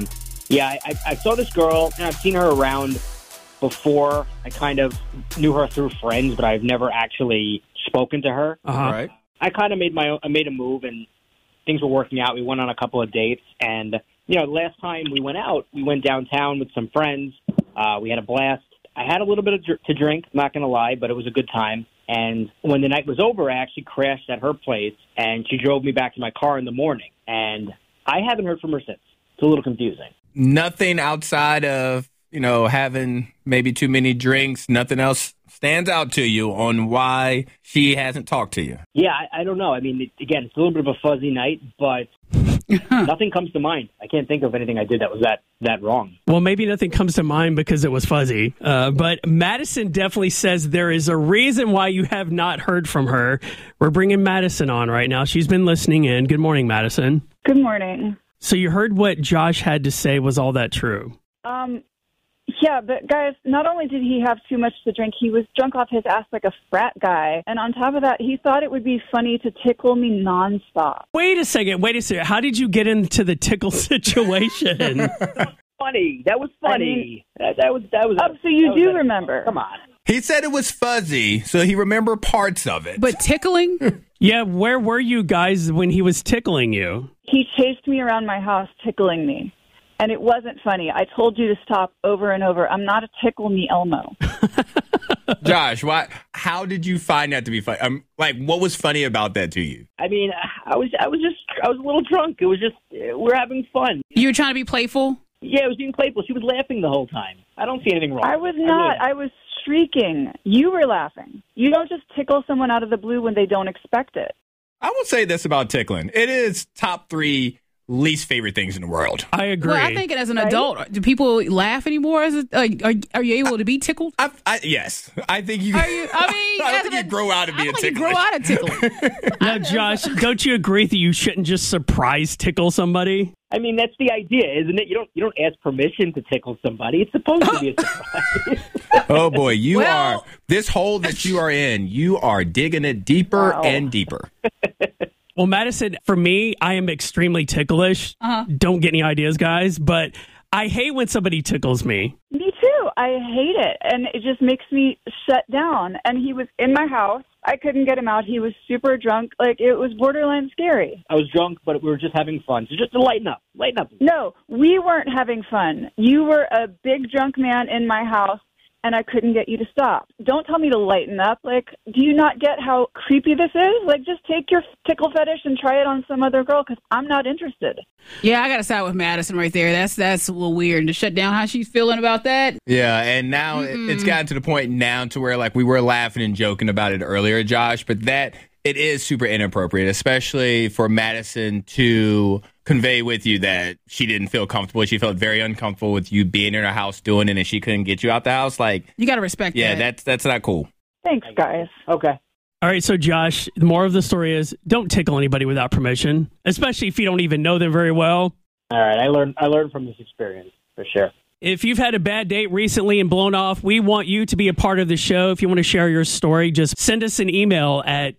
[SPEAKER 13] I saw this girl, and I've seen her around before. I kind of knew her through friends, but I've never actually spoken to her.
[SPEAKER 3] Right.
[SPEAKER 13] I kind of made a move, and things were working out. We went on a couple of dates, and last time we went out, we went downtown with some friends. We had a blast. I had a little bit to drink, not going to lie, but it was a good time. And when the night was over, I actually crashed at her place, and she drove me back to my car in the morning. And I haven't heard from her since. It's a little confusing.
[SPEAKER 3] Nothing outside of, having maybe too many drinks, nothing else stands out to you on why she hasn't talked to you?
[SPEAKER 13] Yeah, I don't know. I mean, again, it's a little bit of a fuzzy night, but Nothing comes to mind. I can't think of anything I did that was that wrong.
[SPEAKER 4] Well, maybe nothing comes to mind because it was fuzzy. But Madison definitely says there is a reason why you have not heard from her. We're bringing Madison on right now. She's been listening in. Good morning, Madison.
[SPEAKER 14] Good morning.
[SPEAKER 4] So you heard what Josh had to say. Was all that true?
[SPEAKER 14] Yeah, but guys, not only did he have too much to drink, he was drunk off his ass like a frat guy. And on top of that, he thought it would be funny to tickle me nonstop.
[SPEAKER 4] Wait a second. How did you get into the tickle situation?
[SPEAKER 13] Funny. That was funny. That was.
[SPEAKER 14] So you do remember?
[SPEAKER 13] Come on.
[SPEAKER 3] He said it was fuzzy, so he remembered parts of it.
[SPEAKER 5] But tickling?
[SPEAKER 4] Yeah, where were you guys when he was tickling you?
[SPEAKER 14] He chased me around my house tickling me. And it wasn't funny. I told you to stop over and over. I'm not a tickle me Elmo.
[SPEAKER 3] Josh, how did you find that to be funny? What was funny about that to you?
[SPEAKER 13] I mean, I was a little drunk. It was just we're having fun.
[SPEAKER 5] You were trying to be playful?
[SPEAKER 13] Yeah, I was being playful. She was laughing the whole time. I don't see anything wrong.
[SPEAKER 14] I was not. I was shrieking. You were laughing. You don't just tickle someone out of the blue when they don't expect it.
[SPEAKER 3] I will say this about tickling. It is top 3 least favorite things in the world.
[SPEAKER 4] I agree.
[SPEAKER 5] Well, I think as an adult, do people laugh anymore? Are you able to be tickled?
[SPEAKER 3] Yes. I think you...
[SPEAKER 5] I
[SPEAKER 3] don't think you grow out of being tickled.
[SPEAKER 5] You grow out of tickling.
[SPEAKER 4] Now, Josh, don't you agree that you shouldn't just surprise tickle somebody?
[SPEAKER 13] I mean, that's the idea, isn't it? You don't ask permission to tickle somebody. It's supposed to be a surprise.
[SPEAKER 3] Oh, boy. You are... This hole that you are in, you are digging it deeper and deeper.
[SPEAKER 4] Well, Madison, for me, I am extremely ticklish. Don't get any ideas, guys, but I hate when somebody tickles me.
[SPEAKER 14] Me too. I hate it. And it just makes me shut down. And he was in my house. I couldn't get him out. He was super drunk. It was borderline scary.
[SPEAKER 13] I was drunk, but we were just having fun. So just to lighten up. Lighten up.
[SPEAKER 14] No, we weren't having fun. You were a big drunk man in my house. And I couldn't get you to stop. Don't tell me to lighten up. Do you not get how creepy this is? Just take your tickle fetish and try it on some other girl because I'm not interested.
[SPEAKER 5] Yeah, I got to side with Madison right there. That's a little weird. To shut down how she's feeling about that.
[SPEAKER 3] Yeah, and now it's gotten to the point now to where we were laughing and joking about it earlier, Josh, but that it is super inappropriate, especially for Madison to convey with you that she didn't feel comfortable. She felt very uncomfortable with you being in her house doing it and she couldn't get you out the house.
[SPEAKER 5] You got to respect that.
[SPEAKER 3] Yeah, that's not cool.
[SPEAKER 14] Thanks, guys.
[SPEAKER 13] Okay.
[SPEAKER 4] All right, so Josh, the moral of the story is don't tickle anybody without permission, especially if you don't even know them very well.
[SPEAKER 13] All right, I learned from this experience, for sure.
[SPEAKER 4] If you've had a bad date recently and blown off, we want you to be a part of the show. If you want to share your story, just send us an email at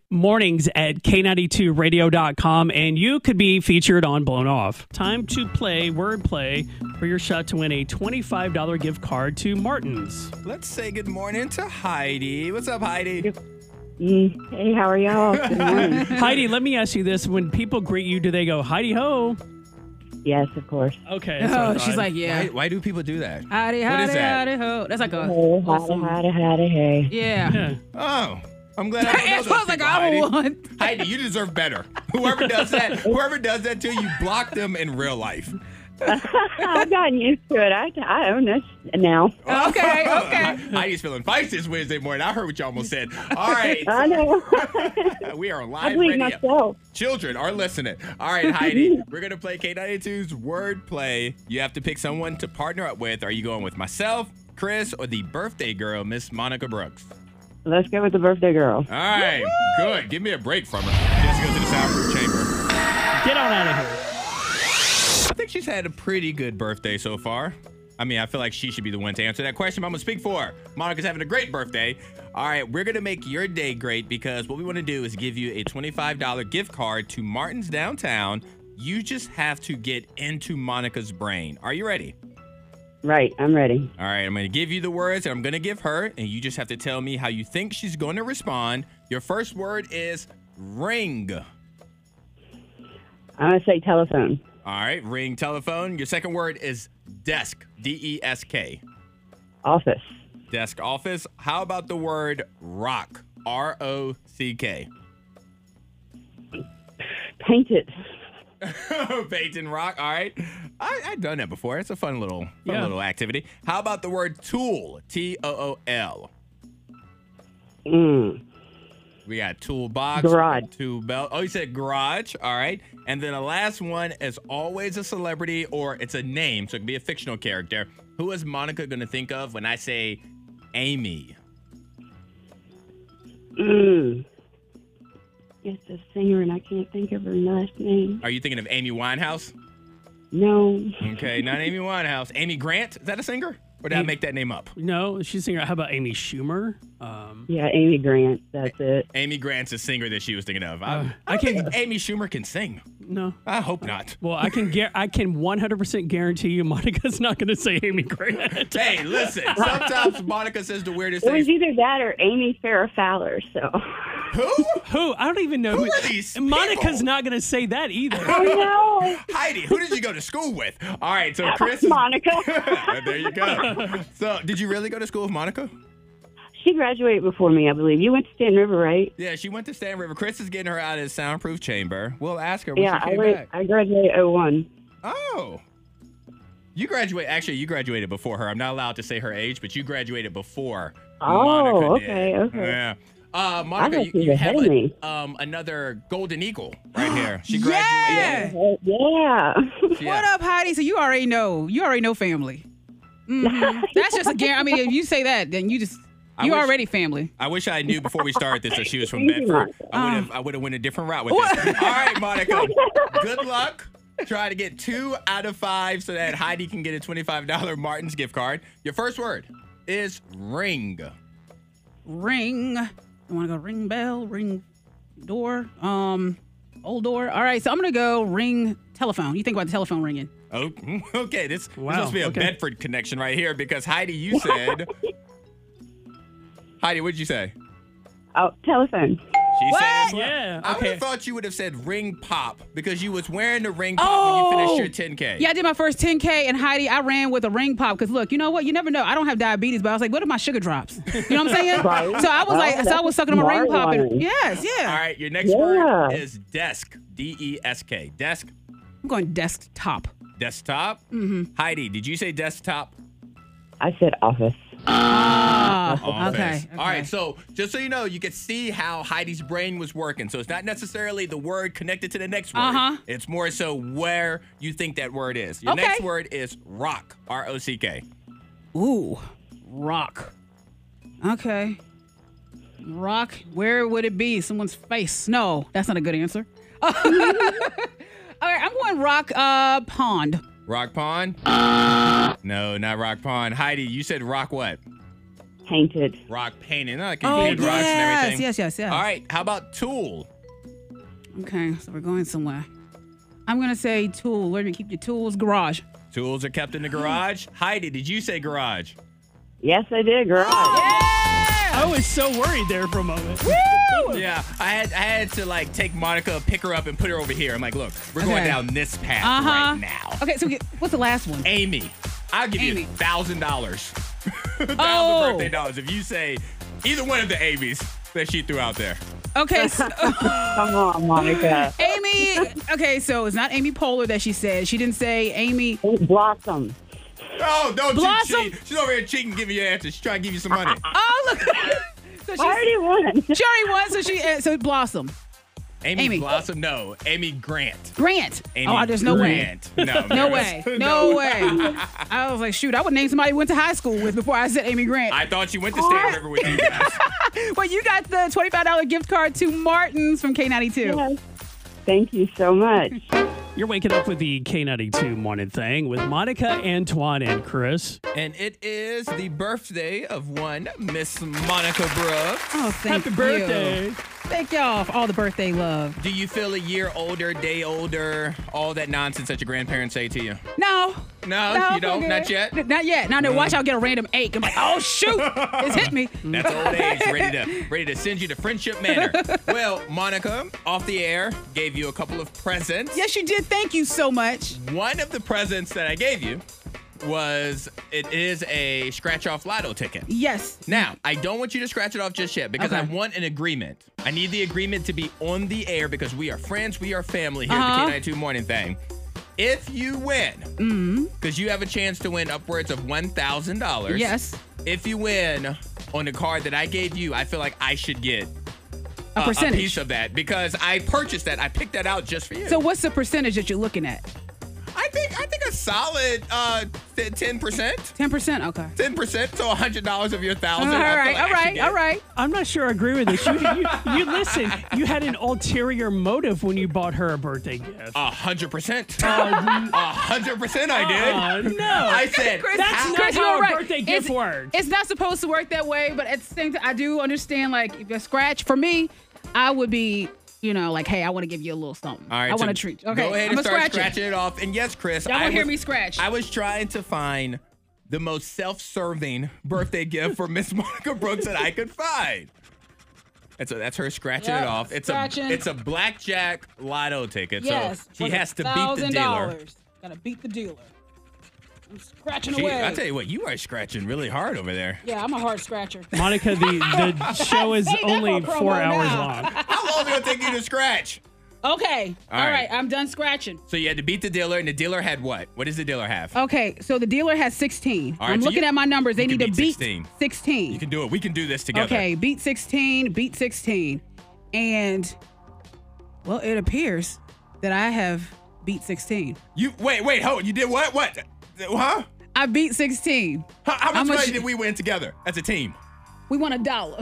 [SPEAKER 4] mornings@k92radio.com and you could be featured on Blown Off. Time to play wordplay for your shot to win a $25 gift card to Martin's.
[SPEAKER 3] Let's say good morning to Heidi. What's up, Heidi?
[SPEAKER 15] Hey, how are y'all? Good morning.
[SPEAKER 4] Heidi, let me ask you this. When people greet you, do they go, Heidi ho?
[SPEAKER 15] Yes, of course.
[SPEAKER 4] Okay.
[SPEAKER 5] Oh, she's like, yeah.
[SPEAKER 3] Why do people do that?
[SPEAKER 5] Howdy,
[SPEAKER 3] What is
[SPEAKER 5] howdy,
[SPEAKER 3] that?
[SPEAKER 5] howdy, ho. That's like a...
[SPEAKER 15] Hey, howdy, hey.
[SPEAKER 5] Yeah.
[SPEAKER 3] Oh, I'm glad I don't know
[SPEAKER 5] That's
[SPEAKER 3] those
[SPEAKER 5] what I was like,
[SPEAKER 3] people,
[SPEAKER 5] I
[SPEAKER 3] Heidi.
[SPEAKER 5] don't want.
[SPEAKER 3] Heidi, you deserve better. Whoever does that to you, block them in real life.
[SPEAKER 15] I've gotten used to it. I own this now.
[SPEAKER 5] Okay.
[SPEAKER 3] Heidi's feeling feisty this Wednesday morning. I heard what you almost said. All right.
[SPEAKER 15] I know.
[SPEAKER 3] We are on
[SPEAKER 15] I
[SPEAKER 3] live
[SPEAKER 15] believe
[SPEAKER 3] radio.
[SPEAKER 15] myself.
[SPEAKER 3] Children are listening. All right, Heidi, we're going to play K92's word play. You have to pick someone to partner up with. Are you going with myself, Chris, or the birthday girl, Miss Monica Brooks?
[SPEAKER 15] Let's go with the birthday girl.
[SPEAKER 3] All right, good. Give me a break from her. She has to go to the soundproof chamber.
[SPEAKER 4] Get on out of here.
[SPEAKER 3] I think she's had a pretty good birthday so far. I mean, I feel like she should be the one to answer that question, but I'm going to speak for her. Monica's having a great birthday. All right, we're going to make your day great because what we want to do is give you a $25 gift card to Martin's Downtown. You just have to get into Monica's brain. Are you ready?
[SPEAKER 15] Right, I'm ready.
[SPEAKER 3] All right, I'm going to give you the words that I'm going to give her, and you just have to tell me how you think she's going to respond. Your first word is ring.
[SPEAKER 15] I'm going to say telephone.
[SPEAKER 3] All right, ring, telephone. Your second word is desk, D-E-S-K.
[SPEAKER 15] Office.
[SPEAKER 3] Desk, office. How about the word rock, R-O-C-K?
[SPEAKER 15] Painted.
[SPEAKER 3] Paint and rock. All right. I've done that before. It's a fun little activity. How about the word tool, T-O-O-L? We got toolbox.
[SPEAKER 16] Garage.
[SPEAKER 3] Tool belt. Oh, you said garage. All right. And then the last one is always a celebrity or it's a name. So it could be a fictional character. Who is Monica going to think of when I say Amy?
[SPEAKER 16] It's a singer, and I can't think of her last name.
[SPEAKER 3] Are you thinking of Amy Winehouse?
[SPEAKER 16] No.
[SPEAKER 3] Okay, not Amy Winehouse. Amy Grant? Is that a singer? Or did I make that name up?
[SPEAKER 4] No, she's a singer. How about Amy Schumer?
[SPEAKER 16] Yeah, Amy Grant. That's it.
[SPEAKER 3] Amy Grant's a singer that she was thinking of. I think Amy Schumer can sing.
[SPEAKER 4] No.
[SPEAKER 3] I hope not.
[SPEAKER 4] Well, I can 100% guarantee you Monica's not going to say Amy Grant.
[SPEAKER 3] Hey, listen. Sometimes Monica says the weirdest
[SPEAKER 16] It was
[SPEAKER 3] things.
[SPEAKER 16] either that or Amy Farrah Fowler, so.
[SPEAKER 3] Who?
[SPEAKER 4] I don't even know
[SPEAKER 3] Who are these people?
[SPEAKER 4] Monica's not going to say that either.
[SPEAKER 16] I know.
[SPEAKER 3] Heidi, who did you go to school with? All right, so Chris.
[SPEAKER 16] Monica.
[SPEAKER 3] There you go. So, did you really go to school with Monica?
[SPEAKER 16] She graduated before me, I believe. You went to Stanton River, right?
[SPEAKER 3] Yeah, she went to Stanton River. Chris is getting her out of his soundproof chamber. We'll ask her when
[SPEAKER 16] Yeah,
[SPEAKER 3] she came back.
[SPEAKER 16] I graduated 01.
[SPEAKER 3] Oh. You graduated before her. I'm not allowed to say her age, but you graduated before Monica
[SPEAKER 16] okay,
[SPEAKER 3] did.
[SPEAKER 16] okay.
[SPEAKER 3] Yeah.
[SPEAKER 16] I
[SPEAKER 3] Monica,
[SPEAKER 16] thought she was
[SPEAKER 3] you
[SPEAKER 16] ahead
[SPEAKER 3] have
[SPEAKER 16] of me.
[SPEAKER 3] another Golden Eagle right here. She graduated.
[SPEAKER 16] Yeah.
[SPEAKER 5] What up, Heidi? So you already know family. That's just a guarantee. I mean, if you say that, then you already family.
[SPEAKER 3] I wish I knew before we started this that she was from Bedford. I would have went a different route with this. All right, Monica. Good luck. Try to get 2 out of 5 so that Heidi can get a $25 Martin's gift card. Your first word is ring.
[SPEAKER 5] Ring. I want to go ring bell, ring door, old door. All right, so I'm going to go ring telephone. You think about the telephone ringing.
[SPEAKER 3] Oh, okay. This must be a Bedford connection right here because Heidi, you said. Heidi, what did you say?
[SPEAKER 16] Oh, telephone.
[SPEAKER 3] She said,
[SPEAKER 4] yeah.
[SPEAKER 3] I would have thought you would have said ring pop because you was wearing the ring pop when you finished your 10K.
[SPEAKER 5] Yeah, I did my first 10K, and Heidi, I ran with a ring pop because look, you know what? You never know. I don't have diabetes, but I was like, what if my sugar drops? You know what I'm saying?
[SPEAKER 16] Right.
[SPEAKER 5] So I was sucking on my ring pop. And, yes, yeah.
[SPEAKER 3] All right, your next word is desk. D-E-S-K. Desk.
[SPEAKER 5] I'm going desktop.
[SPEAKER 3] Desktop? Mm-hmm. Heidi, did you say desktop?
[SPEAKER 16] I said office.
[SPEAKER 3] Office.
[SPEAKER 5] Okay.
[SPEAKER 3] All right, so just so you know, you can see how Heidi's brain was working. So it's not necessarily the word connected to the next word.
[SPEAKER 5] Uh-huh.
[SPEAKER 3] It's more so where you think that word is. Your next word is rock. R-O-C-K.
[SPEAKER 5] Ooh, rock. Okay. Rock, where would it be? Someone's face. No, that's not a good answer. All right, I'm going rock pond.
[SPEAKER 3] Rock pond? No, not rock pond. Heidi, you said rock what?
[SPEAKER 16] Painted.
[SPEAKER 3] Rock painted. No, like you paint rocks and everything.
[SPEAKER 5] Yes.
[SPEAKER 3] All right, how about tool?
[SPEAKER 5] Okay, so we're going somewhere. I'm going to say tool. Where do you keep your tools? Garage.
[SPEAKER 3] Tools are kept in the garage. Heidi, did you say garage?
[SPEAKER 16] Yes, I did. Garage.
[SPEAKER 4] I was so worried there for a moment.
[SPEAKER 5] Woo!
[SPEAKER 3] Yeah, I had to like take Monica, pick her up, and put her over here. I'm like, look, we're going down this path right now.
[SPEAKER 5] Okay, so what's the last one?
[SPEAKER 3] Amy, I'll give you $1,000. $1,000 birthday dollars if you say either one of the Amy's that she threw out there.
[SPEAKER 5] Okay, so,
[SPEAKER 16] come on, Monica.
[SPEAKER 5] Amy. Okay, so it's not Amy Poehler that she said. She didn't say Amy
[SPEAKER 16] Blossom.
[SPEAKER 3] Oh, don't
[SPEAKER 5] Blossom.
[SPEAKER 3] you cheat. She's over here cheating, giving you an answer. She's trying to give you some money.
[SPEAKER 5] Oh, look. So
[SPEAKER 16] I already won.
[SPEAKER 5] She already won, so Blossom.
[SPEAKER 3] Amy Blossom? No. Amy Grant.
[SPEAKER 5] Grant.
[SPEAKER 3] Amy
[SPEAKER 5] There's no
[SPEAKER 3] Grant.
[SPEAKER 5] way.
[SPEAKER 3] No,
[SPEAKER 5] No way. No way. I was like, shoot, I would name somebody I went to high school with before I said Amy Grant.
[SPEAKER 3] I thought you went to Stanton River with you guys.
[SPEAKER 5] Well, you got the $25 gift card to Martin's from K92.
[SPEAKER 16] Yes. Thank you so much.
[SPEAKER 4] You're waking up with the K92 morning thing with Monica, Antoine, and Chris.
[SPEAKER 3] And it is the birthday of one Miss Monica Brooks.
[SPEAKER 5] Oh, thank
[SPEAKER 4] Happy
[SPEAKER 5] you.
[SPEAKER 4] birthday.
[SPEAKER 5] Thank y'all for all the birthday love.
[SPEAKER 3] Do you feel a year older, day older, all that nonsense that your grandparents say to you?
[SPEAKER 5] No.
[SPEAKER 3] No, you don't? Not yet?
[SPEAKER 5] Not yet. Now, watch out get a random ache. I'm like, oh, shoot. It's hit me.
[SPEAKER 3] That's old age, ready to send you to Friendship Manor. Well, Monica, off the air, gave you a couple of presents.
[SPEAKER 5] Yes, you did. Thank you so much.
[SPEAKER 3] One of the presents that I gave you it is a scratch-off lotto ticket.
[SPEAKER 5] Yes.
[SPEAKER 3] Now, I don't want you to scratch it off just yet because I want an agreement. I need the agreement to be on the air because we are friends, we are family here at the K92 Morning Thing. If you win, because you have a chance to win upwards of $1,000.
[SPEAKER 5] Yes.
[SPEAKER 3] If you win on the card that I gave you, I feel like I should get
[SPEAKER 5] A percentage.
[SPEAKER 3] piece of that because I purchased that. I picked that out just for you.
[SPEAKER 5] So what's the percentage that you're looking at?
[SPEAKER 3] I think a solid 10%.
[SPEAKER 5] 10%? Okay.
[SPEAKER 3] 10%, so $100 of your $1,000.
[SPEAKER 5] All right.
[SPEAKER 4] I'm not sure I agree with this. You listen, you had an ulterior motive when you bought her a birthday gift.
[SPEAKER 3] 100%. 100% I did.
[SPEAKER 4] No.
[SPEAKER 3] I said,
[SPEAKER 4] that's not how a birthday gift works.
[SPEAKER 5] It's not supposed to work that way, but at the same time, I do understand, like, if you scratch, for me, I would be, like, hey, I want to give you a little something.
[SPEAKER 3] All right,
[SPEAKER 5] I
[SPEAKER 3] so
[SPEAKER 5] want to treat you. Okay,
[SPEAKER 3] go ahead
[SPEAKER 5] I'm
[SPEAKER 3] and
[SPEAKER 5] gonna
[SPEAKER 3] start
[SPEAKER 5] scratch
[SPEAKER 3] scratching it off. And yes, Chris,
[SPEAKER 5] Y'all will hear me scratch.
[SPEAKER 3] I was trying to find the most self-serving birthday gift for Miss Monica Brooks that I could find. That's her scratching it off. It's a blackjack lotto ticket.
[SPEAKER 5] Yes.
[SPEAKER 3] So she has to beat the dealer.
[SPEAKER 5] Gotta beat the dealer. I'm scratching
[SPEAKER 3] She,
[SPEAKER 5] away.
[SPEAKER 3] I tell you what, you are scratching really hard over there.
[SPEAKER 5] Yeah, I'm a hard scratcher.
[SPEAKER 4] Monica, the show is only 4 hours long.
[SPEAKER 3] How long is it gonna take you to scratch?
[SPEAKER 5] Okay.
[SPEAKER 3] All
[SPEAKER 5] All
[SPEAKER 3] right.
[SPEAKER 5] right. I'm done scratching.
[SPEAKER 3] So you had to beat the dealer, and the dealer had what? What does the dealer have?
[SPEAKER 5] Okay, so the dealer has 16.
[SPEAKER 3] All right,
[SPEAKER 5] I'm
[SPEAKER 3] so
[SPEAKER 5] looking at my numbers. They
[SPEAKER 3] you
[SPEAKER 5] need
[SPEAKER 3] can
[SPEAKER 5] to beat
[SPEAKER 3] 16.
[SPEAKER 5] 16.
[SPEAKER 3] You can do it. We can do this together.
[SPEAKER 5] Okay, beat 16, beat 16. And, well, it appears that I have beat 16.
[SPEAKER 3] You wait, hold. You did what? What? Huh?
[SPEAKER 5] I beat 16.
[SPEAKER 3] How much money did we win together as a team?
[SPEAKER 5] We won $1.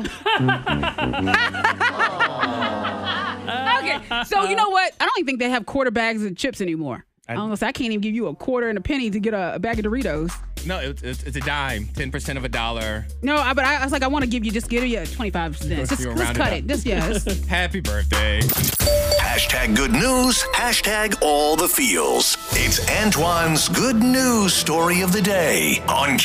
[SPEAKER 5] Okay, so you know what? I don't even think they have quarter bags of chips anymore. I can't even give you a quarter and a penny to get a bag of Doritos.
[SPEAKER 3] No, it's a dime, 10% of $1.
[SPEAKER 5] No, but I was like, I want to give you 25 cents. Let's cut it.
[SPEAKER 3] Happy birthday.
[SPEAKER 2] Hashtag good news. Hashtag all the feels. It's Antoine's good news story of the day on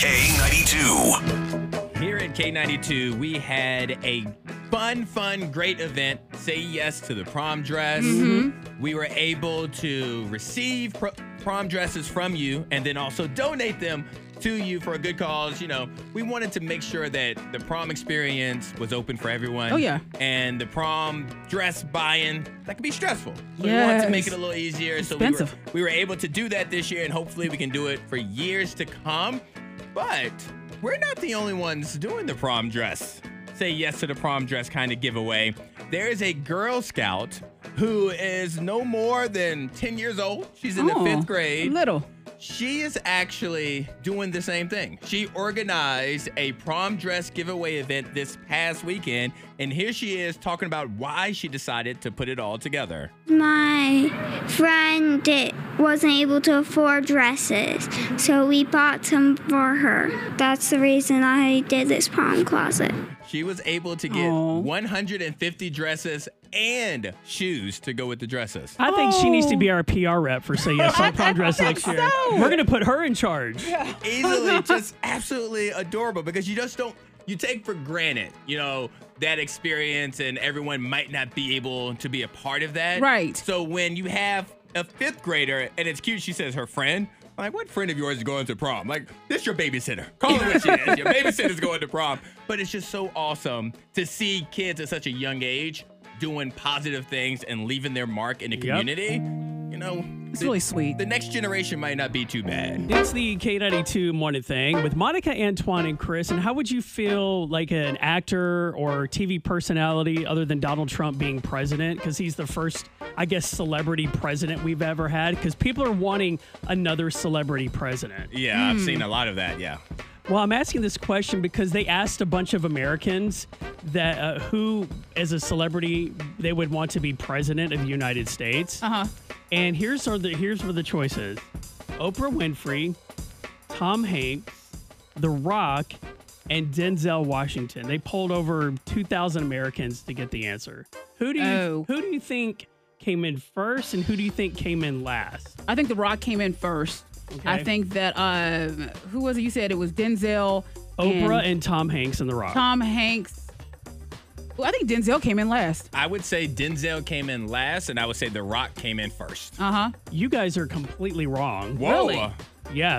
[SPEAKER 2] K92.
[SPEAKER 3] Here at K92, we had a fun, great event. Say yes to the prom dress.
[SPEAKER 5] Mm-hmm.
[SPEAKER 3] We were able to receive prom dresses from you and then also donate them to you for a good cause. We wanted to make sure that the prom experience was open for everyone.
[SPEAKER 5] Oh, yeah.
[SPEAKER 3] And the prom dress buy-in, that could be stressful. So we
[SPEAKER 5] Yes.
[SPEAKER 3] wanted to make it a little easier.
[SPEAKER 5] Expensive.
[SPEAKER 3] So we were able to do that this year, and hopefully we can do it for years to come. But we're not the only ones doing the prom dress. Say yes to the prom dress kind of giveaway. There is a Girl Scout who is no more than 10 years old. She's in the 5th grade.
[SPEAKER 5] Little.
[SPEAKER 3] She is actually doing the same thing. She organized a prom dress giveaway event this past weekend, and here she is talking about why she decided to put it all together.
[SPEAKER 17] My friend wasn't able to afford dresses, so we bought some for her. That's the reason I did this prom closet.
[SPEAKER 3] She was able to get 150 dresses and shoes to go with the dresses.
[SPEAKER 4] I think she needs to be our PR rep for Say Yes to the Prom Dress next year. We're going to put her in charge.
[SPEAKER 3] Easily, just absolutely adorable because you just don't, you take for granted, that experience, and everyone might not be able to be a part of that.
[SPEAKER 5] Right.
[SPEAKER 3] So when you have a 5th grader, and it's cute, she says her friend, like, what friend of yours is going to prom? Like, this your babysitter. Call her what she is. Your babysitter's going to prom. But it's just so awesome to see kids at such a young age doing positive things and leaving their mark in the community.
[SPEAKER 5] It's really sweet.
[SPEAKER 3] The next generation might not be too bad.
[SPEAKER 4] It's the K92 Morning Thing with Monica, Antoine, and Chris. And how would you feel like an actor or TV personality other than Donald Trump being president? Because he's the first, I guess, celebrity president we've ever had. Because people are wanting another celebrity president.
[SPEAKER 3] Yeah, I've seen a lot of that, yeah.
[SPEAKER 4] Well, I'm asking this question because they asked a bunch of Americans that who, as a celebrity, they would want to be president of the United States.
[SPEAKER 5] Uh-huh.
[SPEAKER 4] And here's where the choices: Oprah Winfrey, Tom Hanks, The Rock, and Denzel Washington. They polled over 2,000 Americans to get the answer. Who do you think came in first, and who do you think came in last?
[SPEAKER 5] I think The Rock came in first.
[SPEAKER 4] Okay.
[SPEAKER 5] I think that, who was it? You said it was Denzel.
[SPEAKER 4] Oprah and Tom Hanks and The Rock.
[SPEAKER 5] Tom Hanks. Well, I think Denzel came in last.
[SPEAKER 3] I would say Denzel came in last, and I would say The Rock came in first.
[SPEAKER 5] Uh-huh.
[SPEAKER 4] You guys are completely wrong.
[SPEAKER 3] Whoa.
[SPEAKER 5] Really?
[SPEAKER 4] Yeah.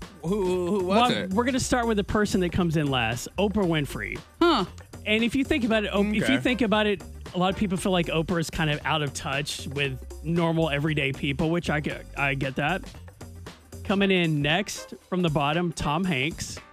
[SPEAKER 3] Who was it?
[SPEAKER 4] We're going to start with the person that comes in last, Oprah Winfrey.
[SPEAKER 5] Huh.
[SPEAKER 4] And if you think about it, a lot of people feel like Oprah is kind of out of touch with normal, everyday people, which I get that. Coming in next from the bottom, Tom Hanks.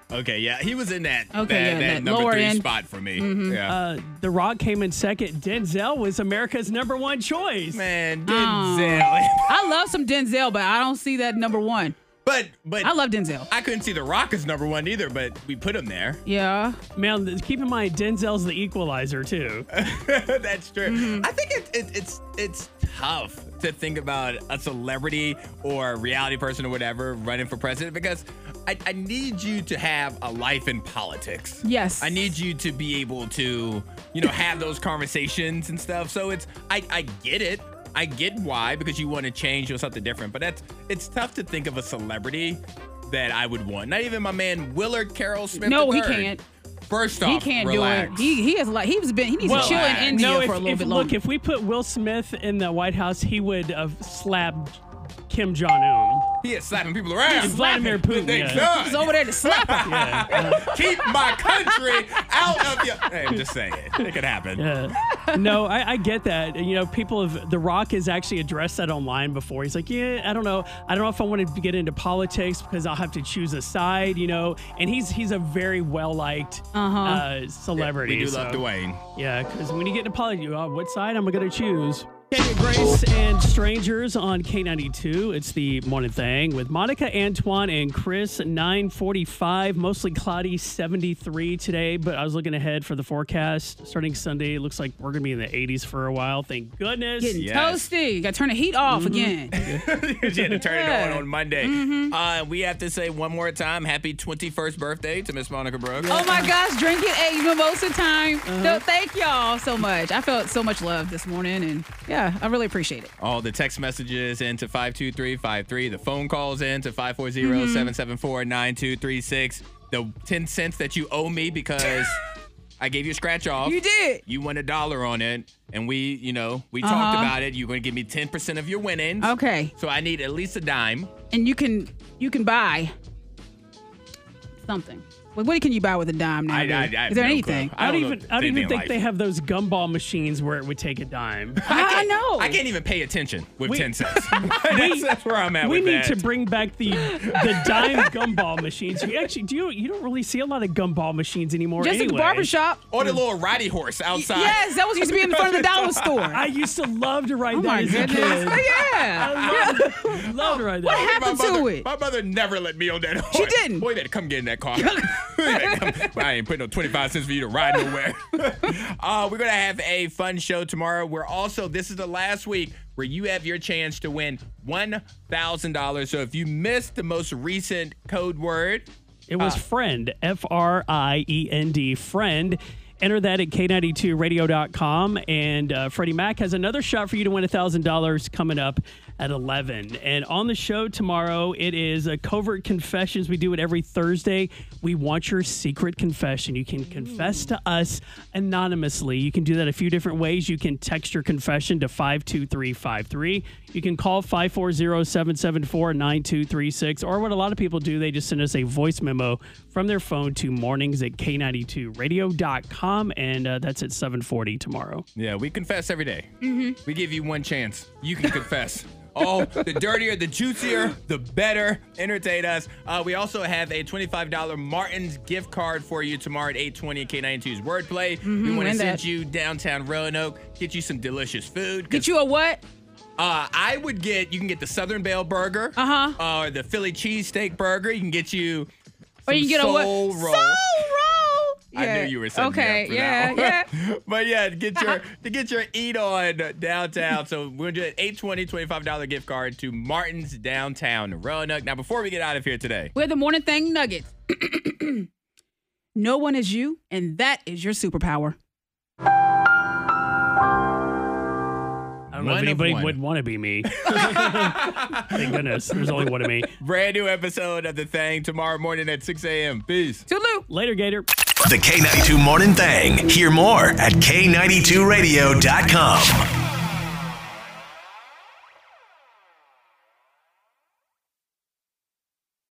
[SPEAKER 3] Okay, yeah, he was in that,
[SPEAKER 5] that
[SPEAKER 3] number
[SPEAKER 5] lower
[SPEAKER 3] 3
[SPEAKER 5] end.
[SPEAKER 3] spot for me.
[SPEAKER 5] Mhm.
[SPEAKER 3] Yeah.
[SPEAKER 4] The Rock came in second. Denzel was America's number 1 choice.
[SPEAKER 3] Man,
[SPEAKER 5] Denzel. I love some Denzel, but I don't see that number 1.
[SPEAKER 3] But
[SPEAKER 5] I love Denzel.
[SPEAKER 3] I couldn't see The Rock as number 1 either, but we put him there.
[SPEAKER 5] Yeah.
[SPEAKER 4] Man, keep in mind, Denzel's the equalizer, too.
[SPEAKER 3] That's true.
[SPEAKER 5] Mm-hmm.
[SPEAKER 3] I think it's tough to think about a celebrity or a reality person or whatever running for president because I need you to have a life in politics.
[SPEAKER 5] Yes.
[SPEAKER 3] I need you to be able to, have those conversations and stuff. So I get it. I get why, because you want to change or something different. But it's tough to think of a celebrity that I would want. Not even my man Willard Carroll Smith.
[SPEAKER 5] No, he
[SPEAKER 3] III.
[SPEAKER 5] can't.
[SPEAKER 3] First off,
[SPEAKER 5] He can't
[SPEAKER 3] relax.
[SPEAKER 5] do it. He needs to chill in India for a little bit longer.
[SPEAKER 4] Look, if we put Will Smith in the White House, he would slap Kim Jong-un.
[SPEAKER 3] He is slapping people around.
[SPEAKER 4] And Vladimir Putin.
[SPEAKER 5] He's over there to slap him.
[SPEAKER 3] Keep my country out of your. Hey, I'm just saying, it could happen.
[SPEAKER 4] Yeah. No, I get that. People have. The Rock has actually addressed that online before. He's like, yeah, I don't know if I want to get into politics because I'll have to choose a side. And he's a very well liked celebrity.
[SPEAKER 3] We do love Dwayne.
[SPEAKER 4] Yeah, because when you get into politics, what side am I going to choose? Kenya Grace and Strangers on K92. It's the morning thing with Monica, Antoine, and Chris. 9:45, mostly cloudy, 73 today. But I was looking ahead for the forecast. Starting Sunday, it looks like we're going to be in the 80s for a while. Thank goodness.
[SPEAKER 5] Getting toasty. You got to turn the heat off again.
[SPEAKER 3] You had to turn it on Monday. We have to say one more time, happy 21st birthday to Miss Monica Brooks.
[SPEAKER 5] Oh my gosh, drinking a mimosa time. No, thank y'all so much. I felt so much love this morning, and I really appreciate it.
[SPEAKER 3] All the text messages into 52353. The phone calls into 540-774-9236. The 10 cents that you owe me because I gave you a scratch off.
[SPEAKER 5] You did.
[SPEAKER 3] You won $1 on it. And we talked about it. You're going to give me 10% of your winnings.
[SPEAKER 5] Okay.
[SPEAKER 3] So I need at least a dime.
[SPEAKER 5] And you can buy something. What can you buy with a dime now?
[SPEAKER 3] I
[SPEAKER 5] Is there anything?
[SPEAKER 4] I don't even think they have those gumball machines where it would take a dime.
[SPEAKER 5] I know.
[SPEAKER 3] I can't even pay attention with 10 cents. That's where I'm at
[SPEAKER 4] We
[SPEAKER 3] with
[SPEAKER 4] need
[SPEAKER 3] that.
[SPEAKER 4] to bring back the dime gumball machines. You don't really see a lot of gumball machines anymore
[SPEAKER 5] Just
[SPEAKER 4] anyway.
[SPEAKER 5] at the barbershop.
[SPEAKER 3] Or the little riding horse outside.
[SPEAKER 5] Yes, that was used to be in front of the dollar store.
[SPEAKER 4] I used to love to ride
[SPEAKER 5] Oh
[SPEAKER 4] that
[SPEAKER 5] my
[SPEAKER 4] as a
[SPEAKER 5] goodness.
[SPEAKER 4] kid.
[SPEAKER 5] Yeah.
[SPEAKER 4] Love to ride that.
[SPEAKER 5] What happened to it?
[SPEAKER 3] My mother never let me on that horse.
[SPEAKER 5] She didn't.
[SPEAKER 3] Boy, you better come get in that car. I ain't putting no 25 cents for you to ride nowhere. We're going to have a fun show tomorrow. This is the last week where you have your chance to win $1,000. So if you missed the most recent code word.
[SPEAKER 4] It was friend, FRIEND, friend. Enter that at K92radio.com. And Freddie Mac has another shot for you to win $1,000 coming up at 11. And on the show tomorrow, it is Covert Confessions. We do it every Thursday. We want your secret confession. You can confess to us anonymously. You can do that a few different ways. You can text your confession to 52353. You can call 540-774-9236. Or what a lot of people do, they just send us a voice memo from their phone to mornings at K92radio.com. And that's at 7:40 tomorrow.
[SPEAKER 3] Yeah, we confess every day. Mm-hmm. We give you one chance. You can confess. Oh, the dirtier, the juicier, the better. Entertain us. We also have a $25 Martin's gift card for you tomorrow at 8:20 at K92's Wordplay. We want to send you downtown Roanoke, get you some delicious food.
[SPEAKER 5] Get you a what?
[SPEAKER 3] You can get the Southern Belle Burger. Or the Philly cheesesteak burger. You can get you
[SPEAKER 5] Or you can get a what?
[SPEAKER 3] soul roll.
[SPEAKER 5] Soul roll.
[SPEAKER 3] I knew you were setting me up for that one. But yeah, to get your eat on downtown. So we're gonna do an 820 $25 gift card to Martin's downtown Roanoke. Now, before we get out of here today,
[SPEAKER 5] we're the morning thing nuggets. No one is you, and that is your superpower.
[SPEAKER 4] I don't know if anybody would want to be me. Thank goodness. There's only one of me.
[SPEAKER 3] Brand new episode of The Thing tomorrow morning at 6 a.m. Peace.
[SPEAKER 5] Toodaloo.
[SPEAKER 4] Later, Gator.
[SPEAKER 2] The K92 Morning Thing. Hear more at K92radio.com.